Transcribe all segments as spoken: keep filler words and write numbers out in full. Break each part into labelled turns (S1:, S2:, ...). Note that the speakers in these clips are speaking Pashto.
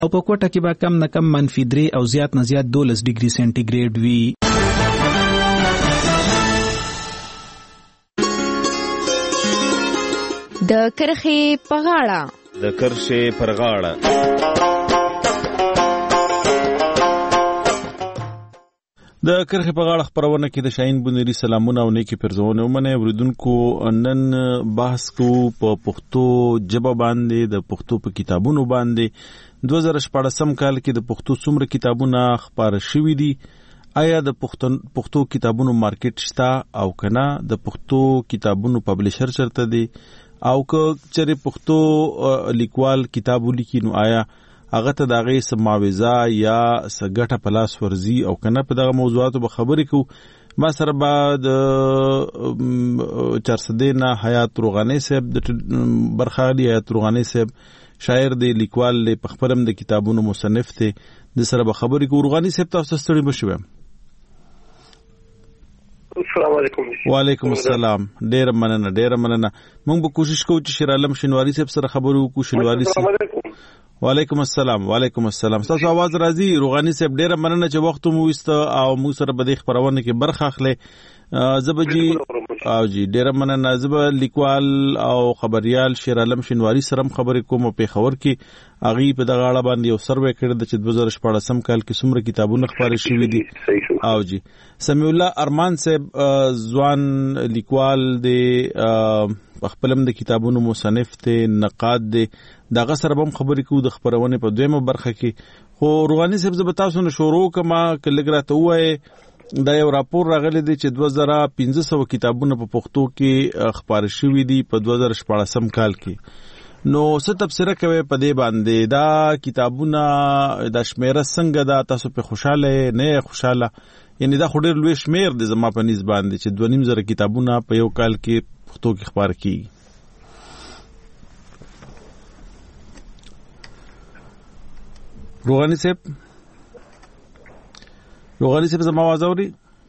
S1: او په کوټه کې به کم نه کم منفي درې او زیات نه زیات دولس ډیګري سنټیګریډ وي.
S2: د کرښې په غاړه
S3: د کرښې پر غاړه د کرښې په غاړه خبرونه کې د شاهین بونری سلامونه او نیکی پرزونه ومنه اوریدونکو. نن بحث کوو په پښتو ژبه باندې د پښتو په کتابونو باندې. دوه زره شپاړسم کال کې د پښتو څومره کتابونه خپاره شوي دي؟ آیا د پښتو کتابونو مارکیټ شته او کنه؟ د پښتو کتابونو پبلشر چرته دی؟ او که چېرې پښتو لیکوال کتاب ولیکي نو آیا هغه ته د هغې څه معاوضه یا څه ګټه په لاس ورځي او کنه؟ په دغه موضوعاتو به خبرې کوو. ما سره به د چارسدې نه حیات روغاني صاحب د برخه اخلي. حیات روغاني صاحب شاعر دی، لیکوال دی، په خپل هم د کتابونو مصنف دی. د سره به خبرې کوو. روغاني صاحب تاسو ستړي مه شئ.
S4: السلام علیکم.
S3: وعلیکم السلام. ډیر مننه ډیر مننه. موږ به کوشش کوو چې شیر عالم شینواری صاحب سره خبرې وکړو. شینواری صاحب وعلیکم السلام. وعلیکم السلام. تاسو आवाज راځي. روغاني صاحب ډیر مننه چې وخت مو وسته او موږ سره به د خبرونه کې برخه اخلي. زبجی او جی ډیر مننه. زب لیکوال او خبريال شیر عالم شینواری سره خبرې کوم په خبر کې اغي په دغه اړه باندې یو سروې کړی د چې دوه زره شپاړسم کال کې څومره کتابونه خبرې شوې دي. او جی سمیع الله ارمان صاحب ځوان لیکوال دی، خپلم د کتابونو مصنف دی، نقاد دی. دغه سره هم خبرې کوو د خبرونه په دویمه برخه کې. خو روغاني صاحب زه به تاسو نه شروع کما کلګراته وای دا یو راپور راغلی دی چې دوه زره پنځه سوه کتابونه په پښتو کې خبرې شوې دي په دوه زره شپاړسم کال کې. نو څه تفسیر کوي په دې باندې؟ دا کتابونه د شمیره څنګه دا تاسو په خوشاله نه خوشاله؟ یعنی دا خوري لوی شمیر د زما په نسبت باندې چې دوه نیم زره کتابونه په یو کال کې پښتو کې خبر کیږي. روغاني صاحب روغاني صاحب زما आवाज اوري؟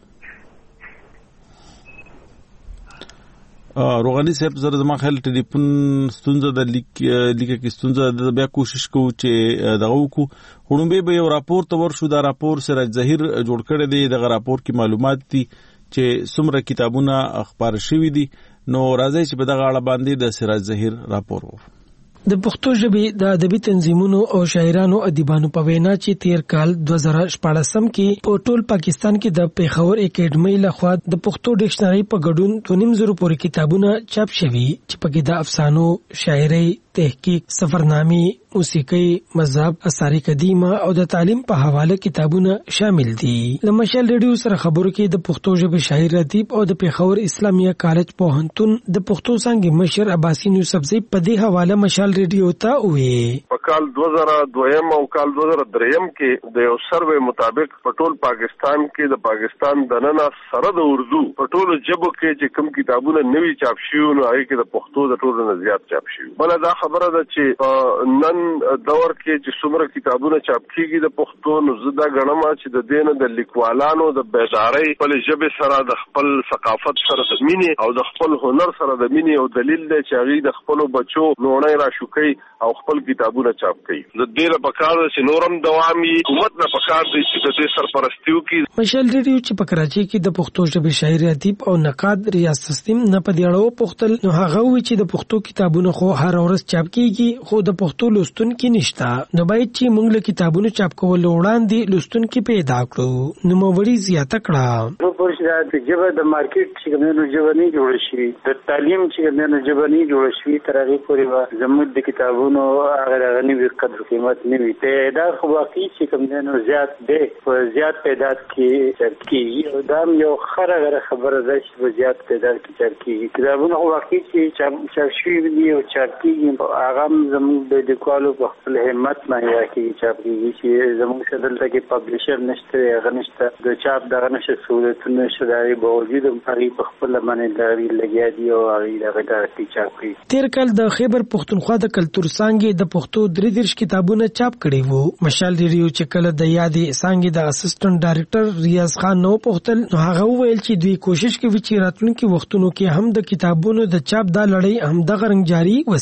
S3: روغاني صاحب زره زما خیال ټلیفون ستونزه د لیک لیکه کې ستونزه د بیا کوشش کوو چې دغه وکړو. وړومبه به یو راپور ته ورشو. دا راپور سراج ظهیر جوړ کړی دی. دغه راپور کې معلومات دي چې څومره کتابونه خبر شوي دي. نو راځي چې په دغه اړه باندې د سراج ظهیر راپور وو.
S5: د پښتو ژبې د ادبي تنظیمونو او شاعرانو ادیبانو په وینا چې تیر کال دوه زره شپاړسم کې په ټول پاکستان کې د پیښور اکیډمۍ لخوا د پښتو ډکشنري په ګډون دوه نیم زره پورې کتابونه چاپ شوي چې پکې د افسانو، شاعري، تحقیق، سفرنامې، موسیقي، مذهب، اثار قدیمه او د تعلیم په حواله کتابونه شامل دي. د مشال ریډیو سره خبرو کې د پښتو ژبې شاعر ادیب او د پیښور اسلامیه کالج پوهنتون د پښتو څانګې مشر عباسین یوسفزی په دې حواله مشال ریډیو ته وې.
S4: په کال دوه زره دویم او کال دوه زره دریم کې د یو سروې مطابق په ټول پاکستان کې د پاکستان دننه سره د اردو په ټولو ژبو کې چې کوم کتابونه نوي چاپ شوي نو هغه کې د پښتو د ټولو نه زیات چاپ شوي. بل دا خبره ده چې نن دور کې چې څومره کتابونه چاپ کیږي د پښتو نو زدا غنما چې د دین د لیکوالانو د بیدارۍ په ژبه سره د خپل ثقافت سره د مینې او د خپل هنر سره د مینې او دلیل دی چې هغه د خپل بچو نوړې را شوکي او خپل کتابونه چاپ کوي. د دې لپاره کار چې نورم دوامي حکومت نه پکار دی چې د دې سرپرستیو کې
S5: مشال ریډیو چې په کراچي کې د پښتو ژبې شاعر ادیب او نقاد ریاض تسلیم نه په دی اړه پوښتل نو هغه وی چې د پښتو کتابونه خو هر ورځ چاپ کیږي خو د پښتو لوستونکو نشته. نو باید چې موږ له کتابونو چاپ کول وړاندې لوستونکو پیدا کړو. نو موري زیاته کړه.
S6: نو پرشته د جبه د مارکیټ چې کومو ژبني جوړ شي د تعلیم چې کومو ژبني جوړ شي تر هغه پورې زموږ د کتابونو هغه غني وي قدر قیمت نه وي. ته دا خو واقعي چې کومو زیات دی په زیات تعداد کې چاپ کیږي. دا یو خره خبره ده چې په زیات تعداد کې چاپ کیږي. کتابونه خو واقعي چې چاپ شوي دي او چاپ کیږي هغه زموږ د لیکوالو په خپل همت باندې راکېږي چاپ کیږي چې زموږ دلته کې پبلشر نشته هغه نشته د چاپ دغه نشه سہولتونه نشته دغه باوجود هم هغه په خپل باندې دغه لګیا دي او هغه دغه دغه چاپ کوي.
S5: تیر کال د خیبر پښتونخوا د کلتور څانګې د پښتو درې دېرش کتابونه چاپ کړي وو. مشال ریډیو چې کله د یادې څانګې د اسسټنټ ډایرکټر ریاض خان نو پوښتل نو هغه وویل چې دوی کوشش کوي چې راتلونکي وختونو کې هم د کتابونو د چاپ د لړۍ هم د غرنګ جاری وساتي.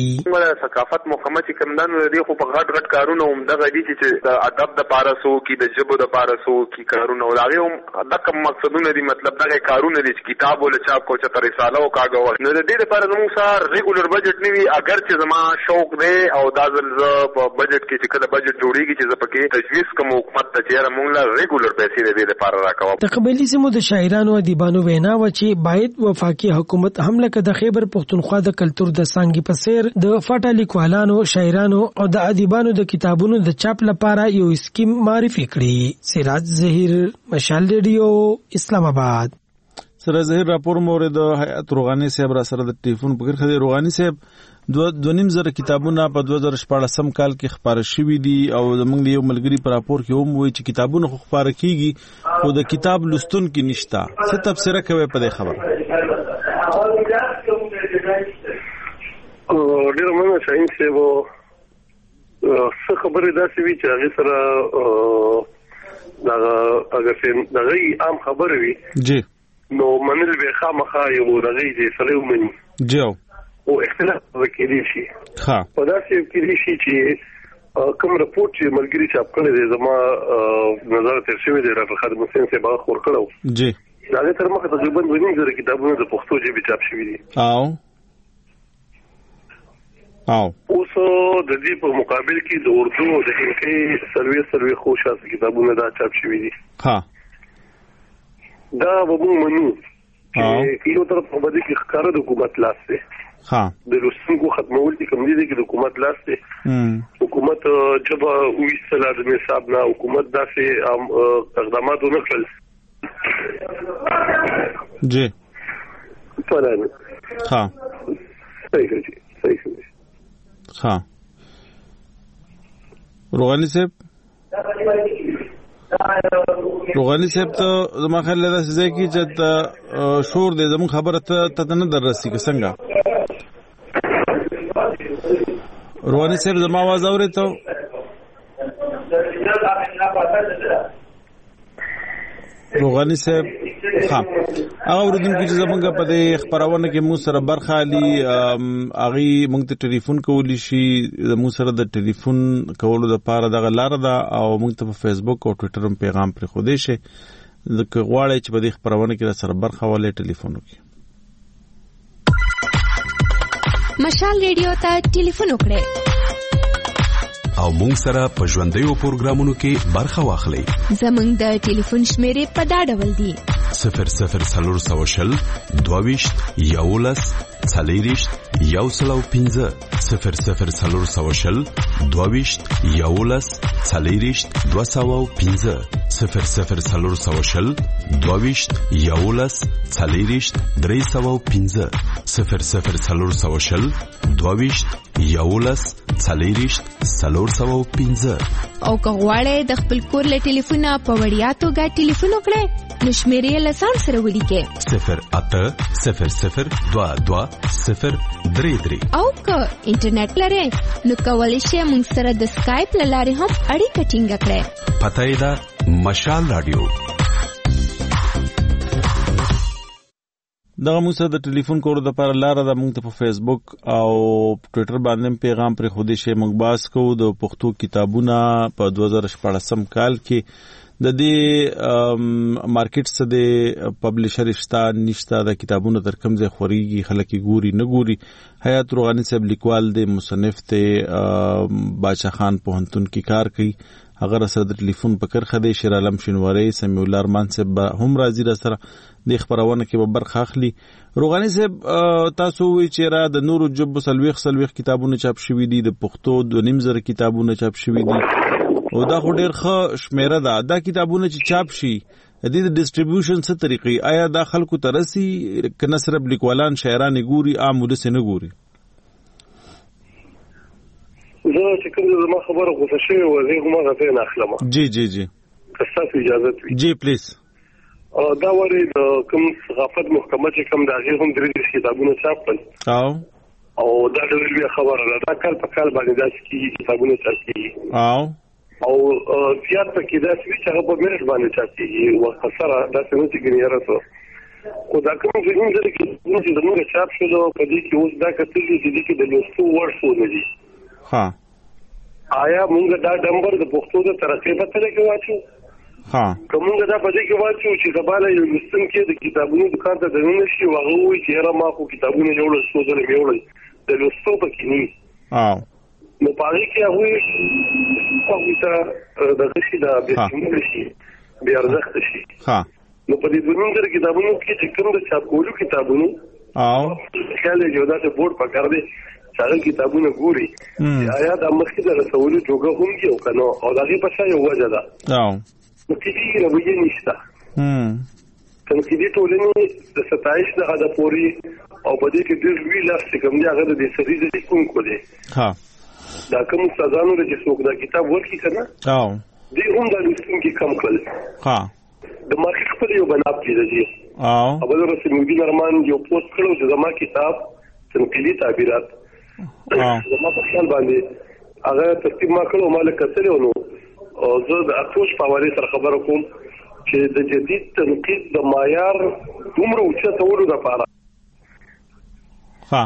S5: کړي.
S7: ثقافت محکمه چې کوم دنه دی خو په غټ غټ کارونه هم دغه دي چې د ادب د پاره سو کی د ژبو د پاره سو کی کارونه ولغه هم د کوم مقصدونه دي مطلب دغه کارونه دي چې کتاب ول چاپ کو چې رساله او کاغذ نو د دې لپاره زموږ سره ریګولر بجټ نیوي اگر چې زما شوق دی او دا ځل په بجټ کې چې کله بجټ جوړیږي چې زپکه تجویز کوم حکومت ته چیرې موږ لا ریګولر پیسې دې لپاره راکوم.
S5: د قبایلی سیمو د شاعرانو او ادیبانو وینا و چې باید وفاقي حکومت هم لکه د خیبر پختونخوا د کلچر د څنګه په سیر د فاټا لیکوالانو شاعرانو او د ادیبانو د کتابونو د چاپ لپاره یو اسکیم معرفي کړي. سراج ظهیر، مشال ریډیو، اسلام آباد.
S3: سراج ظهیر راپور مورد حیات روغانی صاحب را سره د ټلیفون په خبره روغانی صاحب دو دونیم زره کتابونه په دوه زره شپږ کال کې خبره شوې دي او زمونږ یو ملګری په راپور کې هم وایي چې کتابونه خو خبره کیږي خو د کتاب لستون کې نشتا. څه تفسیر کوي په دې خبره؟
S4: ډیر مننه شاهین صاحب. څه خبره داسې وی چې هغه سره دا اگر څنګه دغه عام خبره وي
S3: جی
S4: نو منل به خامخا یو دغه دې سره ومني
S3: جی
S4: او اختلاف وکړي شي.
S3: ها
S4: په داسې کې شي چې کوم رپورت چې ملګری چاپ کړی دی زما نظر تر شوی دی راته خدمت حسین صاحب هغه خور کړو
S3: جی
S4: دا تر مخه تقریبا دوه نیم زره کتابونه د پښتو ژبې چاپ شوي دي
S3: او او
S4: اوس د دې په مقابل کې د اردو او د هندي سروي سروي خوشاس کتابونه دا چاپ شوي دي.
S3: ها
S4: دا وګورئ منو چې یو طرف په دې کې ښکار د حکومت لاس دی.
S3: ها
S4: د لوستونکو ختمول دي کوم دي چې د حکومت لاس دی. حکومت جبا وې سلاد مې صاحب نه حکومت داسې اقدامات ونکړل
S3: جی
S4: فلان
S3: ها
S4: صحیح دی صحیح دی.
S3: ها روغانی صاحب روغانی صاحب ته زما خیال له ځای کې چې شور دې زموږ خبره ته ته نه دررسي که څنګه روغانی صاحب زما आवाज اوري ته روغانی صاحب ها هغه ورودونکو چې زمونږ په دې خبرونه کې مو سره برخه علي اغي مونږ ته ټلیفون کولی شي مو سره د ټلیفون کولو د پاره د غلار ده او مونږ ته په فیسبوک او ټوئیټر هم پیغام پر خو دې شي ځکه غواړي چې په دې خبرونه کې سره برخه ولې ټلیفون وکړي.
S2: مشال ریډیو ته ټلیفون وکړئ
S8: او مونږ سره په ژوندیو پروګرامونو کې برخه واخلئ.
S2: زمونږ د ټلیفون شمیرې په دا ډول دي:
S8: صفر صفر څلور سوه شل دوهویشت یولس څلېرویشت یو سل او پنځه صفر صفر څلور سوه شل دوهویشت یولس څلېرویشت دوه سوه او پنځه صفر صفر څلور سوه شل دوهویشت یولس څلېرویشت درې سوه او پنځه صفر صفر څلور سوه شل دوهویشت یولس څلېرویشت څلور سوه او پنځه.
S2: او که غواړئ د خپل کور له ټلیفونه په وړیا توګه ټلیفون وکړئ نو شمیرې له ځان سره ولیکئ
S8: صفر اته صفر صفر دوه دوه صفر درې درې.
S2: او که انټرنیټ لرئ نو کولی شئ موږ سره د سکایپ له لارې هم اړیکه ټینګه کړئ.
S8: پته یې ده مشال رادیو.
S3: دغه موږ سره د ټلیفون کولو د لپاره لار ده موږ ته په فیسبوک او ټوئیټر باندې پیغام پر خو دې شی موږ باس کوو د پښتو کتابونه په دوه زره شپږ کال کې د دې مارکیټ څخه د پبلشر شتا نشتا د کتابونو تر کوم ځای خوريږي خلک ګوري نه ګوري. حیات روغانی صاحب لیکوال دی مصنف ته باچا خان پوهنتون کې کار کوي. هغه سره د ټلیفون په کرخه دی شیر عالم شینواری سمیع الله ارمان صاحب هم راځي را سره د خبرونه کې به برخه اخلي. روغانی صاحب تاسو وی چې را د نورو جبو سلويخ سلويخ کتابونه چاپ شوي دي د پښتو د نیم زره کتابونه چاپ شوي دي او دا خو ډېر ښه شمیره ده. دا کتابونه چې چاپ شي د دې د ډیسټریبیوشن څه طریقې آیا دا خلکو ته رسي کنه صرف لیکوالان شاعران ګوري عام ولس نه ګوري؟
S4: زه چې کوم زما خبره غوښه شوی و زه هم هغه ته نه اخلم.
S3: جی جی جی
S4: که تاسو اجازه وي
S3: جی پلیز.
S4: دا وری د کوم ثقافت محکمه چې کوم د هغه هم درې کتابونه چاپ کړل
S3: او
S4: او دا د ویل خبره ده دا کال په کال باندې داسې کی کتابونه چاپ کیږي
S3: او
S4: او زیات پکې داسې چې هغه په مېرټ باندې چاپ کیږي او خساره داسې نه چې ګنیره سو خو دا کوم ځینې ځل کې چې زموږ چاپ شو په دې کې اوس دا کتل چې دې کې د لوستو ورسو نه دي.
S3: ها
S4: آیا موږ دا نمبر د پښتو د ترقې په تل کې واچو؟
S3: ها
S4: کومه دا په دې کې واچو چې غواړي یو لستون کې د کتابونو دکان ته دننه شي واغه وي چې را ما خو کتابونه جوړ سوزل میول د لوستو پکې نه.
S3: او
S4: نو پاره کې هغه هغه ته د غشي دا به څنګه شي بیا ارزښت شي.
S3: ها
S4: نو په دې دنیا کتابونو کې چې کوم د چاپ کولو کتابونو
S3: او
S4: خیال یو دا بورډ پکړ دې څنګه کتابونه ګوري آیا د مخکې د رسولو جوګه هم کې او کنه او دا په څه یو وجه ده.
S3: او
S4: نو کې دې رویه نشته.
S3: هم
S4: څنګه کې دې ټولنې د ستایش دغه د پوري او په دې کې ډېر وی لاس کوم دی هغه د سړي د کوم کو دی.
S3: ها
S4: دا کوم سازانو چې څوک دا کتاب ورکی کنه
S3: او
S4: دې هم د لستون کې کم کړل.
S3: ها
S4: د مارکیټ خپل یو بناب کړی دی.
S3: او
S4: ابو رسول مدین ارمان یو پوسټ کړو چې زما کتاب تنقیدی تعبیرات زما په خیال باندې هغه ترتیب ما کړو مال کتل نو او زه د اټوش په اړه سره خبرو کوم چې د جدید تنقید د معیار دومره اوچته ولو د پاره.
S3: ها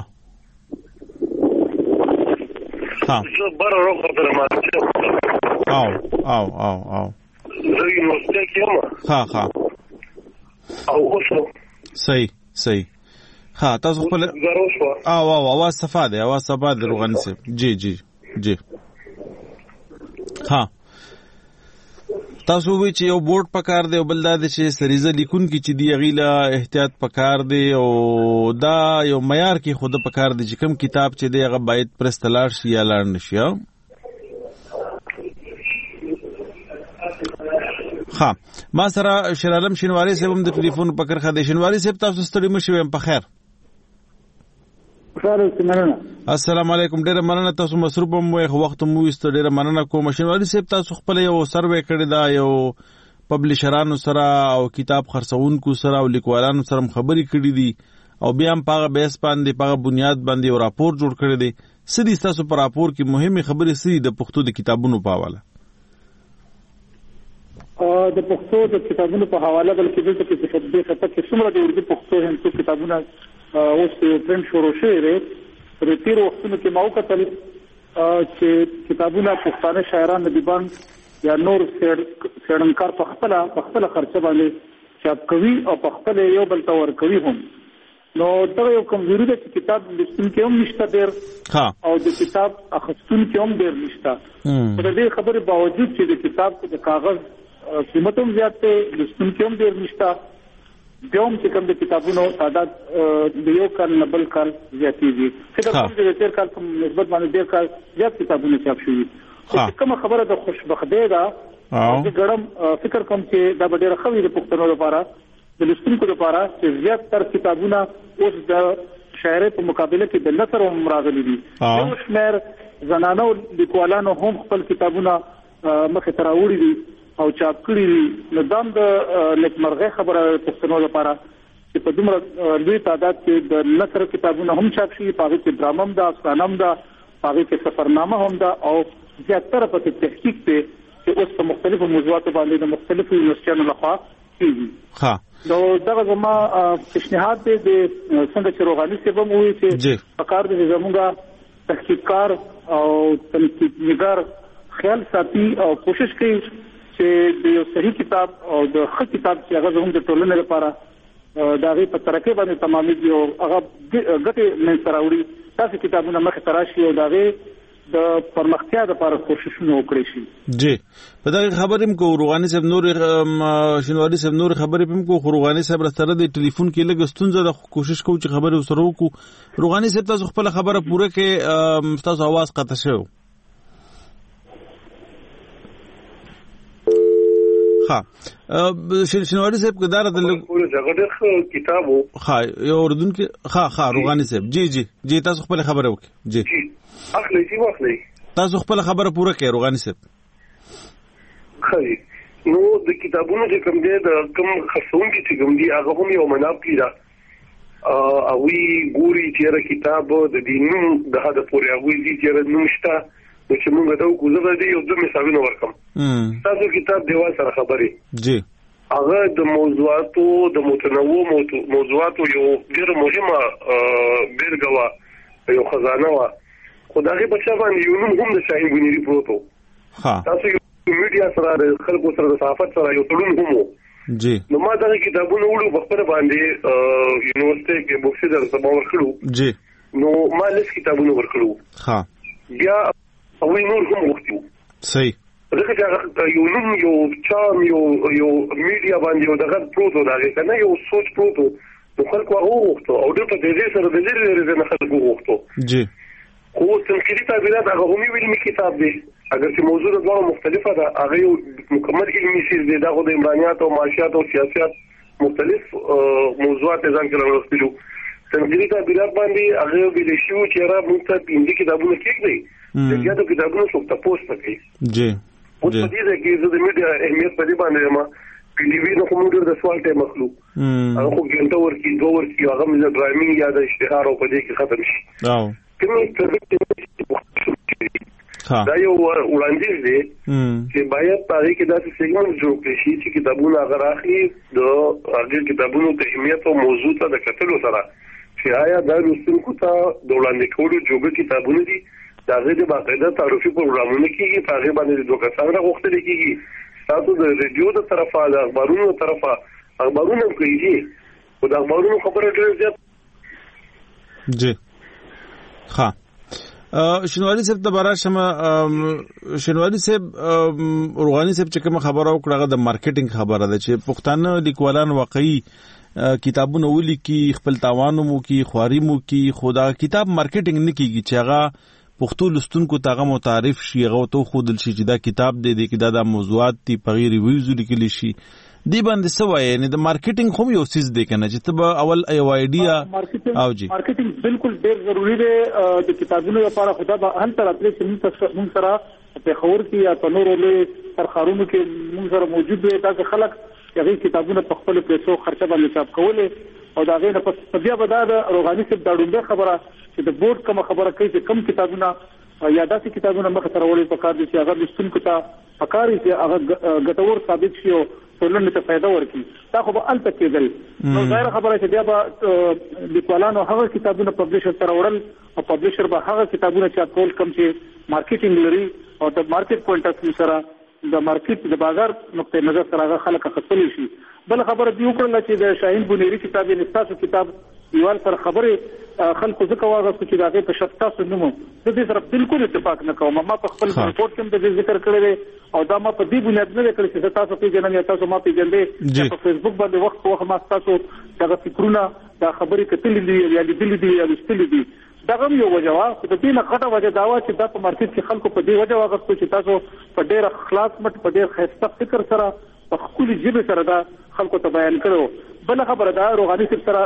S3: ها
S4: زه بار روغ خبره ما
S3: او او او او
S4: زه یونیورسيټي کې یم.
S3: ها ها
S4: او اوسه
S3: صحیح صحیح. ها تاسو خپل او او اواز صفا ده اواز صفا ده روغن سے جی جی جی. ها تاسو وی چې یو بورډ پکار دی او بل دا چې سریزه لیکون کی چې دی غیلا احتیاط پکار دی او دا یو معیار کې خود پکار دی چې کوم کتاب چې دی هغه باید پرستلار شي یا لار نشي. ها ما سره شیر عالم شینواری صاحب هم د ټلیفون پکړه خدای شینواری صاحب تاسو ستړي مشي ويم په خیر. السلام علیکم ډیره مننه تاسو مصروف مو وخت مو است ډیره مننه کوم شینواری صاحب تاسو خپل یو سروې کړی دا یو پبلشرانو سره او کتاب خرڅونکو سره او لیکوالانو سره خبرې کړې دي او بیا هم پاغه بیس باندې پاغه بنیاد باندې یو راپور جوړ کړی دی. سدي تاسو پر راپور کې مهمه خبرې سدي د پښتو د کتابونو په حواله
S9: د پښتو د کتابونو په حواله بلکې دلته کې څه خبرې خطر کې څومره د اردو پښتو هندو کتابونه اوس پرنټ شروع شوي دي. تر تیر وختونو کې ما وکتل چې کتابونه پښتانه شاعران ادیبان یا نور څېړنکار په خپل په خپل خرچه باندې چاپ کوي او په خپل یو بل تور کوي هم. نو دا یو کمزوري ده چې کتاب لستون کې هم نشته ډېر او د کتاب اخستون کې هم ډېر نشته. په دې خبرې باوجود چې د کتاب د کاغذ قیمت هم زیات دی لستون کې هم ډېر نشته بیا هم چې کوم د کتابونو تعداد د یو کال نه بل کال زیاتېږي. فکر کوم چې د تېر کال په نسبت باندې ډېر کال زیات کتابونه چاپ شوي. خو کومه خبره د خوشبختۍ ده زه ګڼم فکر کوم چې دا به ډېره ښه وي د پښتنو لپاره د لوستونکو لپاره چې زیات تر کتابونه اوس د شاعرۍ په مقابله کې د نثر هم راغلي دي. یو شمېر زنانو لیکوالانو هم خپل کتابونه مخې ته راوړي دي او چاپ کړي دي. نو دا د نیکمرغۍ خبره پښتنو لپاره چې په دومره لوی تعداد کې د نثر کتابونه هم چاپ شوي په هغې کې ډرامه هم ده افسانه هم ده په هغې کې سفرنامه هم ده او زیاتره پکې تحقیق دی چې اوس په مختلفو موضوعاتو باندې د مختلفو یونیورسټیانو لخوا کېږي. نو دغه زما پیشنهاد دی د څنګه چې روغاني صاحب هم ووایي چې پکار دی چې زموږ تحقیقکار او تنقیدنګار خیال ساتي او کوشش کوي چې د یو صحیح کتاب او د ښه کتاب چې هغه زموږ د ټولنې لپاره د هغې په ترقۍ باندې تمامېږي او هغه ګټې منځته راوړي داسې کتابونه مخې ته راشي او د هغې د پرمختیا لپاره کوششونه وکړي شي.
S3: جی په دغه خبرې هم کو روغاني صاحب نور شینواری صاحب نور خبرې هم کو روغاني صاحب سره د ټلیفون کې لږ ستونزه د کوشش کوو چې خبرې وسره وکړو. روغاني صاحب تاسو خپل خبره پوره کې تاسو आवाज قطع شو. ها شینواری صاحب کو دار د
S4: کتابو
S3: ها یو اردن کې ها ها روغاني صاحب جی جی جی تاسو خپل خبره وکړئ. جی
S4: اخلي چې واخلي
S3: تاسو خپل خبره پوره کړئ روغاني صاحب.
S4: خی نو د کتابونو چې کوم دی د کوم خصوصون کې چې کوم دی هغه هم یو مناب کیدا او وی ګوري چې کتاب د دینونو د هدا پورې او وی چې نوښتا نو چې موږ دا وګورو د یو د مثالونو ورکم تاسو کتاب دیوا سره خبرې
S3: جی
S4: هغه د موضوعاتو د متنوع موضوعاتو یو ډېر مهمه بیرګه یو خزانه وا خدای په چا باندې یو نوم هم د شاهین بنيري پروتو ها تاسو یو میډیا سره خلکو سره د صحافت سره یو تړون هم
S3: جی
S4: نو ما دا کتابونه وړو په خپل باندې یونیورسيټي کې بوکسي در سبا ورکړو جی نو ما لیس کتابونه ورکړو ها بیا او نور هم وختو صحیح دغه یو نوم یو چام یو یو میډیا باندې یو دغه پروتو دا کنه یو سوچ پروتو نو خلکو هغه وختو او د په دې سره د لري لري نه خلکو وختو جی خو تنقیدي تعبیرات هغه هم ویلي کتاب دی اگر چې موضوع د ډول مختلفه ده هغه یو مکمل علمي شی دی دا د عمرانيات او معاشيات او سیاست مختلف موضوعات ځان کې راوستلو تنقیدي تعبیرات باندې هغه ویل شو چې را موږ ته پنځه کتابونه کېږي د یادو کتابونو څو تاسو پکې جی او په دې کې د میډیا اهمیت په دې باندې ما پی ټي وی نو کوم ډېر د سوال ټیم مخلو هغه خو ګنټه ورکی دوه ورکی هغه مې ډرایوینګ یا د اشتهار او په دې کې ختم شي او کومه څه دا یو وړاندیز دی چې باید پاره کې داسې سیګمنټ جوړ کړي چې کتابونه هغه راخي د هغه کتابونو ته اهمیت او موضوع ته د کتلو سره چې آیا دا لوستونکو ته د وړاندې کولو جوړ کتابونه دي دا غوډه باقاعده تعریفي پروګرامونه کیږي په هغه باندې د دوه کسانو غوښتل کیږي تاسو د ریډیو د طرفه د اخبارونو طرفه اخبارونه کوي او د اخبارونو خبره ډېر زیات جی ها شنواری صاحب دوباره شمه شنواری صاحب روغانی صاحب چې کوم خبره وکړه د مارکیټینګ خبره ده چې پښتانه لیکوالان واقعي کتابونه ولیکي خپل تاوانو مو کی خواري مو کی خدا کتاب مارکیټینګ نه کیږي چې هغه پښتو لستونکو ته هغه متعارف شي هغه ته خودل شي چې دا کتاب دی د کدا د موضوعات تی پغیر ریویوز لیکل شي دی باندې سوای نه د مارکیټینګ خو یو سیس دی کنه چې ته اول ایو ایډیا او جی
S9: مارکیټینګ بالکل ډیر ضروری دی د کتابونو لپاره خدا به هم تر خپل موږ سره په خور کې یا تنور له ترخارونو کې موږ سره موجود دی تاسو خلک هغه کتابونه په خپل پیسو خرچه باندې چاپ کوله او دا غي نه په بیا به دا روغاني څخه د ډوډۍ خبره چې د بورډ کوم خبره کوي چې کم کتابونه یا داسې کتابونه مخ ته راوړي په کار دي چې هغه لستونکو ته پکاري چې هغه ګټور ثابت شي او ټولنې ته فائدہ ورکړي دا خو به الته کېدل نو ظاهر خبره چې بیا به لیکوالانو هغه کتابونه پبلشر ته راوړل او پبلشر به هغه کتابونه چاپ کول کوم چې مارکیټینګ لري او د مارکیټ پوینټ اف ویو سره د مارکیټ د بازار نقطه نظر سره هغه خلک خپل شي بل خبره دی وکړه چې د شاهین بنيري کتاب یې نستاسو کتاب دیوال پر خبره خلکو ځکه واغه چې دا په شفتاسو نومو د دې سره بالکل اتفاق نه کوم ما په خپل رپورت کې د ذکر کړی او دا ما په دې بنیاد نه کړی چې تاسو په جنم یا تاسو ما په جندې په فیسبوک باندې وخت وخت ما تاسو دا فکرونه دا خبرې کتلې دي یا لیدلې دي یا لستلې دي دا هم یو وجه وا چې د دې نه غټه وجه دا و چې دا په مارکیټ کې خلکو په دې وجه واغ چې تاسو په ډېر اخلاص مت په ډېر خسته فکر سره په خپل ژبه سره دا خلکو ته بیان کړو بل خبره دا روغاني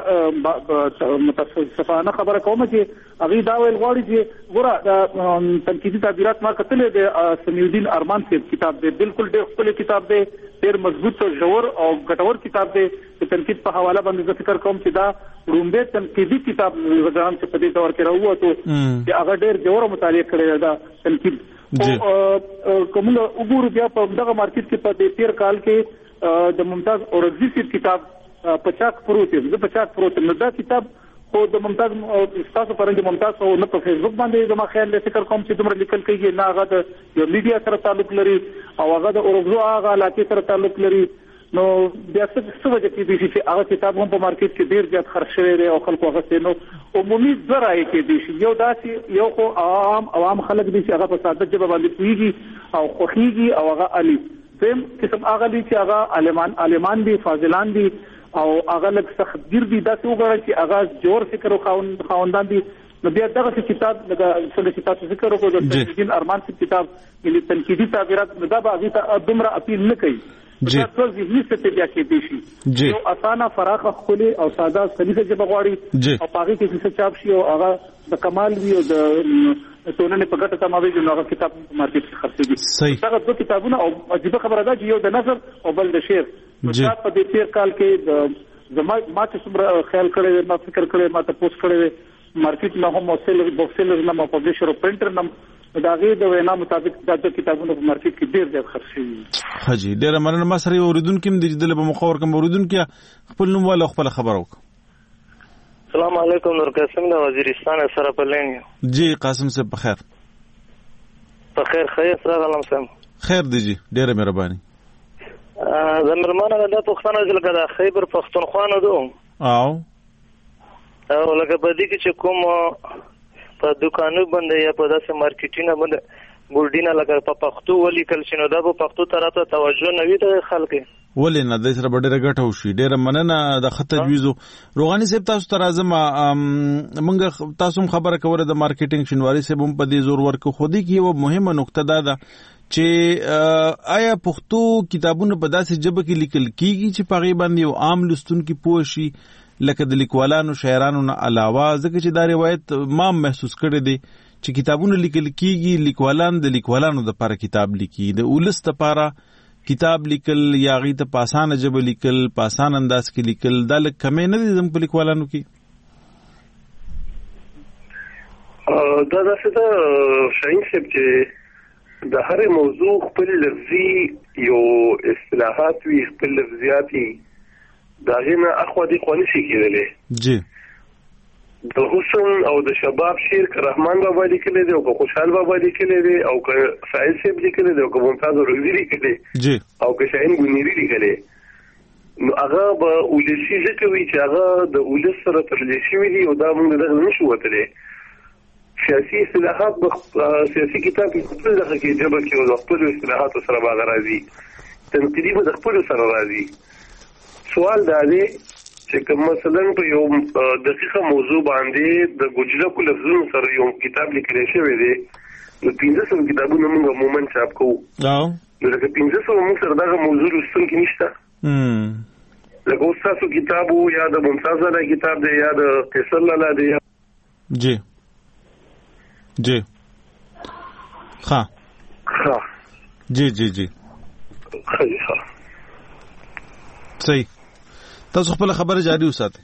S9: سره متاسفانه خبره کوم چې اغي دا ویل غواړي چې ګوره تنقیدي تعبیرات ما کتلې د سمیودین ارمان صاحب کتاب دی بالکل ډېر خپل کتاب دی ډېر مضبوط او ژور او ګټور کتاب دی چې تنقید په حواله باندې ذکر کوم چې دا رومبه تنقیدي کتاب غزان چې په دې دور کې راووته چې هغه ډېر ژور مطالعه کړی دا تنقید او کومه وګورو بیا په دغه مارکیټ کې په تیر کال کې د ممتاز اورزی صاحب کتاب پچاک پروت دی پچاک پروت نو دا کتاب خو د ممتاز تاسو پرنګ ممتاز او نه په فیسبوک باندې زما خیال له فکر کوم چې دومره لیکل کوي نه هغه د یو میډیا سره تعلق لري او هغه د اورزو هغه علاقې سره تعلق لري نو بیا څه وجه کې دي چې هغه کتاب هم په مارکیټ کې ډیر زیات خرڅ شوی دی او خلکو هغه څه نو عمومي ځای کې دي یو داسې یو خو عام عوام خلک دي چې هغه په ساده ژبه باندې پوهیږي او خوخيږي او هغه علي زم قسم هغه دي چې هغه عالمان عالمان دي فاضلان دي او هغه لک سختګیر دي دا څنګه چې هغه جوړ فکر او خواندان دي نو بیا دغه کتاب د څنګه چې تاسو ذکر وکړو د سیدین ارمان څخه کتاب یعنی تنقیدي تعبیرات دا به هغه ته دومره اپیل نه کوي دا ټول ذهني څه ته بیا کې دي شي یو اسانه فراخه خولي او ساده سلیقه چې بغواړي او پاغي کې څه چاپ شي او هغه د کمال وی او د ټولنې په ګټه تمامي جو هغه کتاب مارکیټ کې خرڅېږي دا دوه کتابونه او عجیب خبره ده چې یو د نثر او بل د شعر دا په دې تیر کال کې د زما ما چې څومره خیال کړی ما فکر کړی ما ته پوسټ کړی مارکیټ نه هم سیلر بوک سیلر نه ما پبلشر او پرنټر نه دا غي د وینا مطابق د کتابونو په مارکیټ کې ډیر ډیر خرڅ شوي.
S3: حاجی ډیر مننه. ما سره اوریدونکو د جدل په مخاور کوم اوریدونکو خپل نوم ولا خپل خبر وک.
S10: السلام علیکم. نور قاسم د وزیرستان سره په لین.
S3: جی قاسم صاحب په خیر.
S10: په خیر خیر سره علم سم.
S3: خیر دی جی ډیره مهرباني.
S10: زمرمانه د پښتنو ځل د خیبر پښتونخوا نه دوه.
S3: او
S10: او لکه په دې کې چې کوم په دکانو باندې یا په داسې مارکیټینه باندې ګولډینه لکه په پښتو ولیکل شنو دا په پښتو طرفه توجه نه وي د خلکو
S3: ولې نه د سره ډېره ګټه وشي. ډېره مننه د خط تجویزو. روغاني صاحب تاسو ته راځم. موږ تاسو خبره کوله د مارکیټینګ شنواري صاحب هم په دې زور ورکو. خو دې کې یو مهمه نقطه دا ده چې آیا پښتو کتابونه په داسې ژبه کې لیکل کیږي چې په غي باندې یو عام لستونکي پوه شي لکه د لیکوالانو شاعرانو نه علاوه؟ ځکه چې دا روایت ما محسوس کړی دی چې کتابونه لیکل کیږي، لیکوالان د لیکوالانو د لپاره کتاب لیکي، د ولس لپاره کتاب لیکل یا غي ته په اسانه ژبه لیکل، په اسان انداز کې لیکل، دا لکه کمې نه دي زموږ په لیکوالانو کې.
S4: دا داسې ده شاهین صاحب چې د هرې موضوع خپل لفظي یو اصطلاحات وي، خپل لفظیات وي، دا غینه اخوا دی خو نشي کېدلی.
S3: جی
S4: د حسن او د شباب شعر که رحمان بابا لیکلی دی او که خوشحال بابا لیکلی دی او که سعید صاحب لیکلی دی او که ممتاز اورکزي لیکلی
S3: جی
S4: او که شاهین ګونیري لیکلی، نو هغه به ولسي ځکه وي چې هغه د ولس سره تړلی شوي دي او دا موږ دغه نشو وتلی. سیاسي اصطلاحات به سیاسي کتاب کې خپل دغه کې ژبه کې او د خپلو اصطلاحاتو سره به هغه راځي، تنقیدي به د خپلو سره راځي. سوال دا دی چې کوم مثلا په یو دقیقه موضوع باندې د ګجلکو لفظونو سره یو کتاب لیکل شوی دی، نو پنځه سوه کتابونه موږ عموما چاپ کوو. نو لکه پنځه سوه موږ سره دغه موضوع لوستونکي نشته. لکه اوس تاسو کتاب و یا د ممتاز لالا کتاب دی یا د قیصر لالا دی.
S3: جی جی ها
S4: ها
S3: جی جی جی
S4: ها
S3: صحیح. تاسو خپل خبره جاری وساتئ.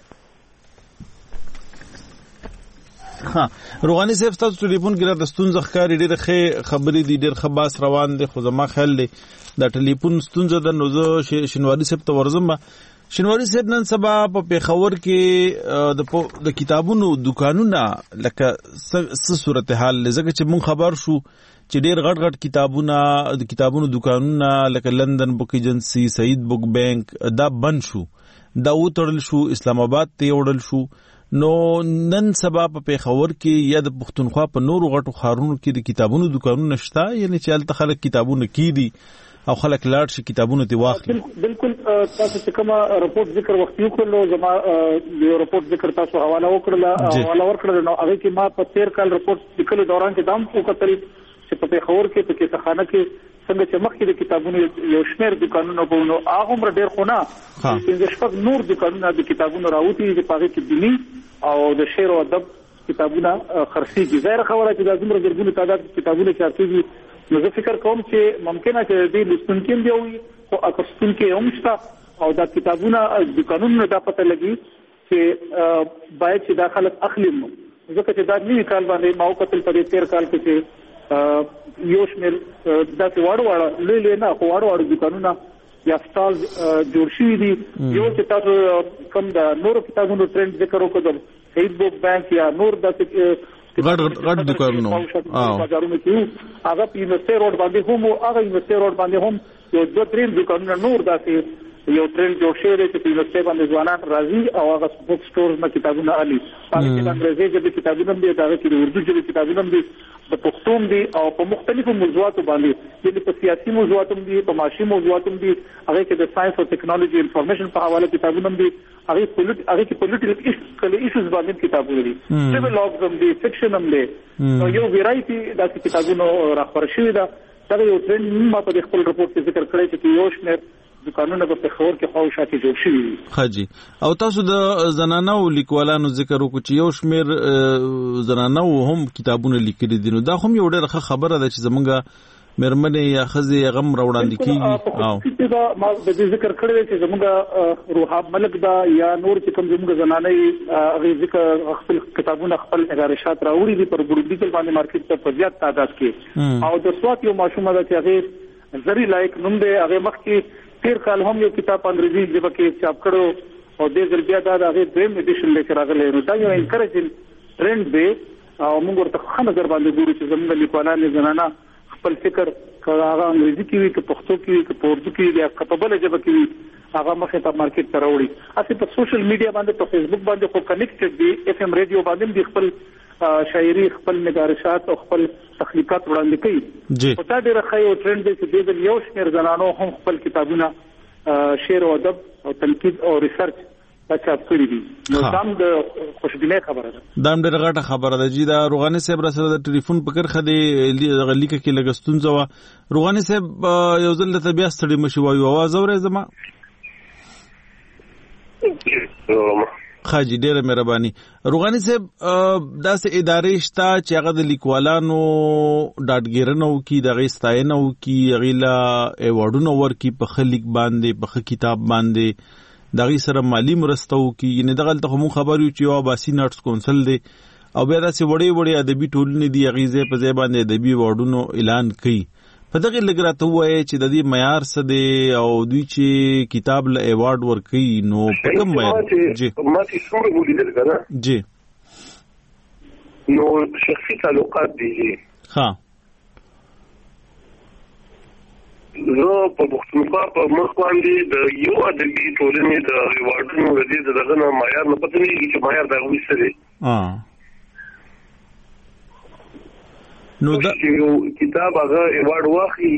S3: ها روغاني صاحب تاسو ټلیفون کې را د ستونزه ښکاري، ډېر ښه خبرې دي، ډېر ښه باس روان دي، خو زما خیال دی دا ټلیفون ستونزه ده. نو زه شینواري صاحب ته ورځم. شینواري صاحب نن سبا په پیښور کې د کتابونو دکانونه لکه څه صورتحال دی؟ ځکه چې مونږ خبر شو چې ډېر غټ غټ کتابونه د کتابونو دکانونه لکه لندن بک ایجنسی، سعید بک بینک دا بند شو، دا وتړل شو، اسلام آباد ته وړل شو. نو نن سبا په پیښور کې یا د پښتونخوا په نورو غټو ښارونو کې د کتابونو دکانونه شته، یعنی چې هلته خلک کتابونه کیدي او خلک لاړ شي کتابونه تی واخلي.
S9: بالکل تاسو چې کومه رپورټ ذکر وخت یو کړلو، زما یو رپورټ ذکر تاسو حواله وکړله حواله ورکړل، نو هغه کې ما په تیر کال رپورټ لیکلو دوران کې دام وکړل چې په پیښور کې په کتابخانه کې څنګه چې مخکې د کتابونو یو شمېر دکانونه وو، نو هغه هم ډېر خو نه پنځه شپږ نور دکانونه د کتابونو راوتي چې په هغې کې دیني او د شعر او ادب کتابونه خرڅېږي. ظاهره خبره چې دا دومره زرګونه تعداد کتابونه چاپېږي، نو زه فکر کوم چې ممکنه چې دې لوستونکي هم دی وي خو اخیستونکي هم شته او دا کتابونه دکانونو دا پته لګي چې باید چې دا خلک اخلي. ځکه چې دا نوي کال باندې ما وکتل په دې تېر کال کې چې یو شمېر داسې واړه واړه لوی لوی نه خو واړه واړه دکانونه یا سټالز جوړ شوي دي. یو چې تاسو کوم د نورو کتابونو ټرند ذکر وکړو د سعید بک بینک یا نور داسې
S3: غټ غټ دکانونه
S9: بازارونو کې هغه په یونیورسټي روډ باندې هم هغه یونیورسټي روډ باندې هم یو دوه درې دکانونه نور داسې یو ټرند جوړ شوی دی چې په یونیورسټي باندې ځوانان راځي او هغه بک سټورز نه کتابونه اخلي. هغه کې د انګریزي ژبې کتابونه هم دي، هغه کې د اردو ژبې کتابونه هم دي، د پښتو هم دي او په مختلفو موضوعاتو باندې، یعنې په سیاسي موضوعاتو هم دي، په معاشي موضوعاتو هم دي، هغه کې د ساينس او ټیکنالوژي انفارمیشن په حواله کتابونه هم دي، هغه هغه کې پولیټیکل ایشوز باندې کتابونه دي، سیویل لاز هم دي، فکشن هم دي، نو یو ویرایټي داسې کتابونو راخپاره شوې ده. دا یو ټرند ما په خپل رپورټ کې ذکر کړی چې یو شمېر دکانونه په پیښور کې خواوشا کې جوړ شوي دي.
S3: حاجی او تاسو د زنانو لیکوالانو ذکر وکړو چې یو شمېر زنانو هم کتابونه لیکلي دي، نو دا هم یو ډېره ښه خبره ده چې زمونږ مرمنه یا خزه غم راوړاندې کیږي
S9: او چې دا ما د ذکر کړی چې زموږ روحاب ملک دا یا نور چې کوم زموږ زنانه هغه ذکر خپل کتابونه خپل نگارشات راوړي دي پر ګروډیجل باندې مارکیټ ته په زیات تعداد کې او د سوات یو ماشومه ده چې هغه زری لایک نوم دی هغه مخکې تیر کال هم یو کتاب انګریزي ژبه کې چاپ کړو او د زربیا دا هغه دریم ایډیشن لیکر راغلی نو دا یو انکریجینګ ټرند دی او موږ ورته خنه در باندې ګورو چې زموږ لیکوالان زنانه خپل فکر هغه انګریزي کې وي که پښتو کې وي که په اردو کې وي یا په بل ژبه کې وي هغه مخه ته مارکیټ ته راوړي اسی په سوشل میډیا باندې په فیسبوک باندې خو کنیکټډ دي اف ام ریډیو باندې د خپل شاعري خپل نگارشات او خپل تخلیقات وړاندې کوي او دا ډېر ښه یو ټرند دی چې د یو شمېر زنانو هم خپل کتابونه شعر او ادب او تنقید او ریسرچ چاپ کړی دي نو دام د خوشبینۍ خبره ده
S3: دام ډېر غټه خبره ده چې دا روغاني صاحب را سره د ټلیفون په کرخه دی لیکه کې لګستون زوا روغاني صاحب یو ځل ته بیا ستړي مشي وایو आवाज اورې زما خاجي ډېر مهرباني روغاني صاحب داسې ادارې شته چې هغه د لیکوالانو ډاډګیرنه وکړي دغه ستاینه وکړي هغې له ایوارډونه ورکړي په ښه لیک باندې په ښه کتاب باندې دغه سره مالی مرسته وکړي یعنی دغه ته مو خبر یو چې آباسی نارټس کونسل دی او بیا داسې وړې وړې ادبي ټولنې دي هغې ځای په ځای باندې ادبي ایوارډونو اعلان کوي په دغه لږ راته ووایې چې د دې معیار څه دی او دوی چې کتاب له ایوارډ ورکوي نو په کوم معیار جی
S4: ما چې څومره ولیدل که نه
S3: جی
S4: نو شخصي تعلقات دي جی
S3: ها
S4: زه په پښتونخوا په مخ باندې د یو ادبي ټولنې د ایوارډونو د دې دغه نه معیار نه پته نهږي چې معیار د هغوی څه دی
S3: نو دا
S4: یو کتاب هغه ایوارډ واخلي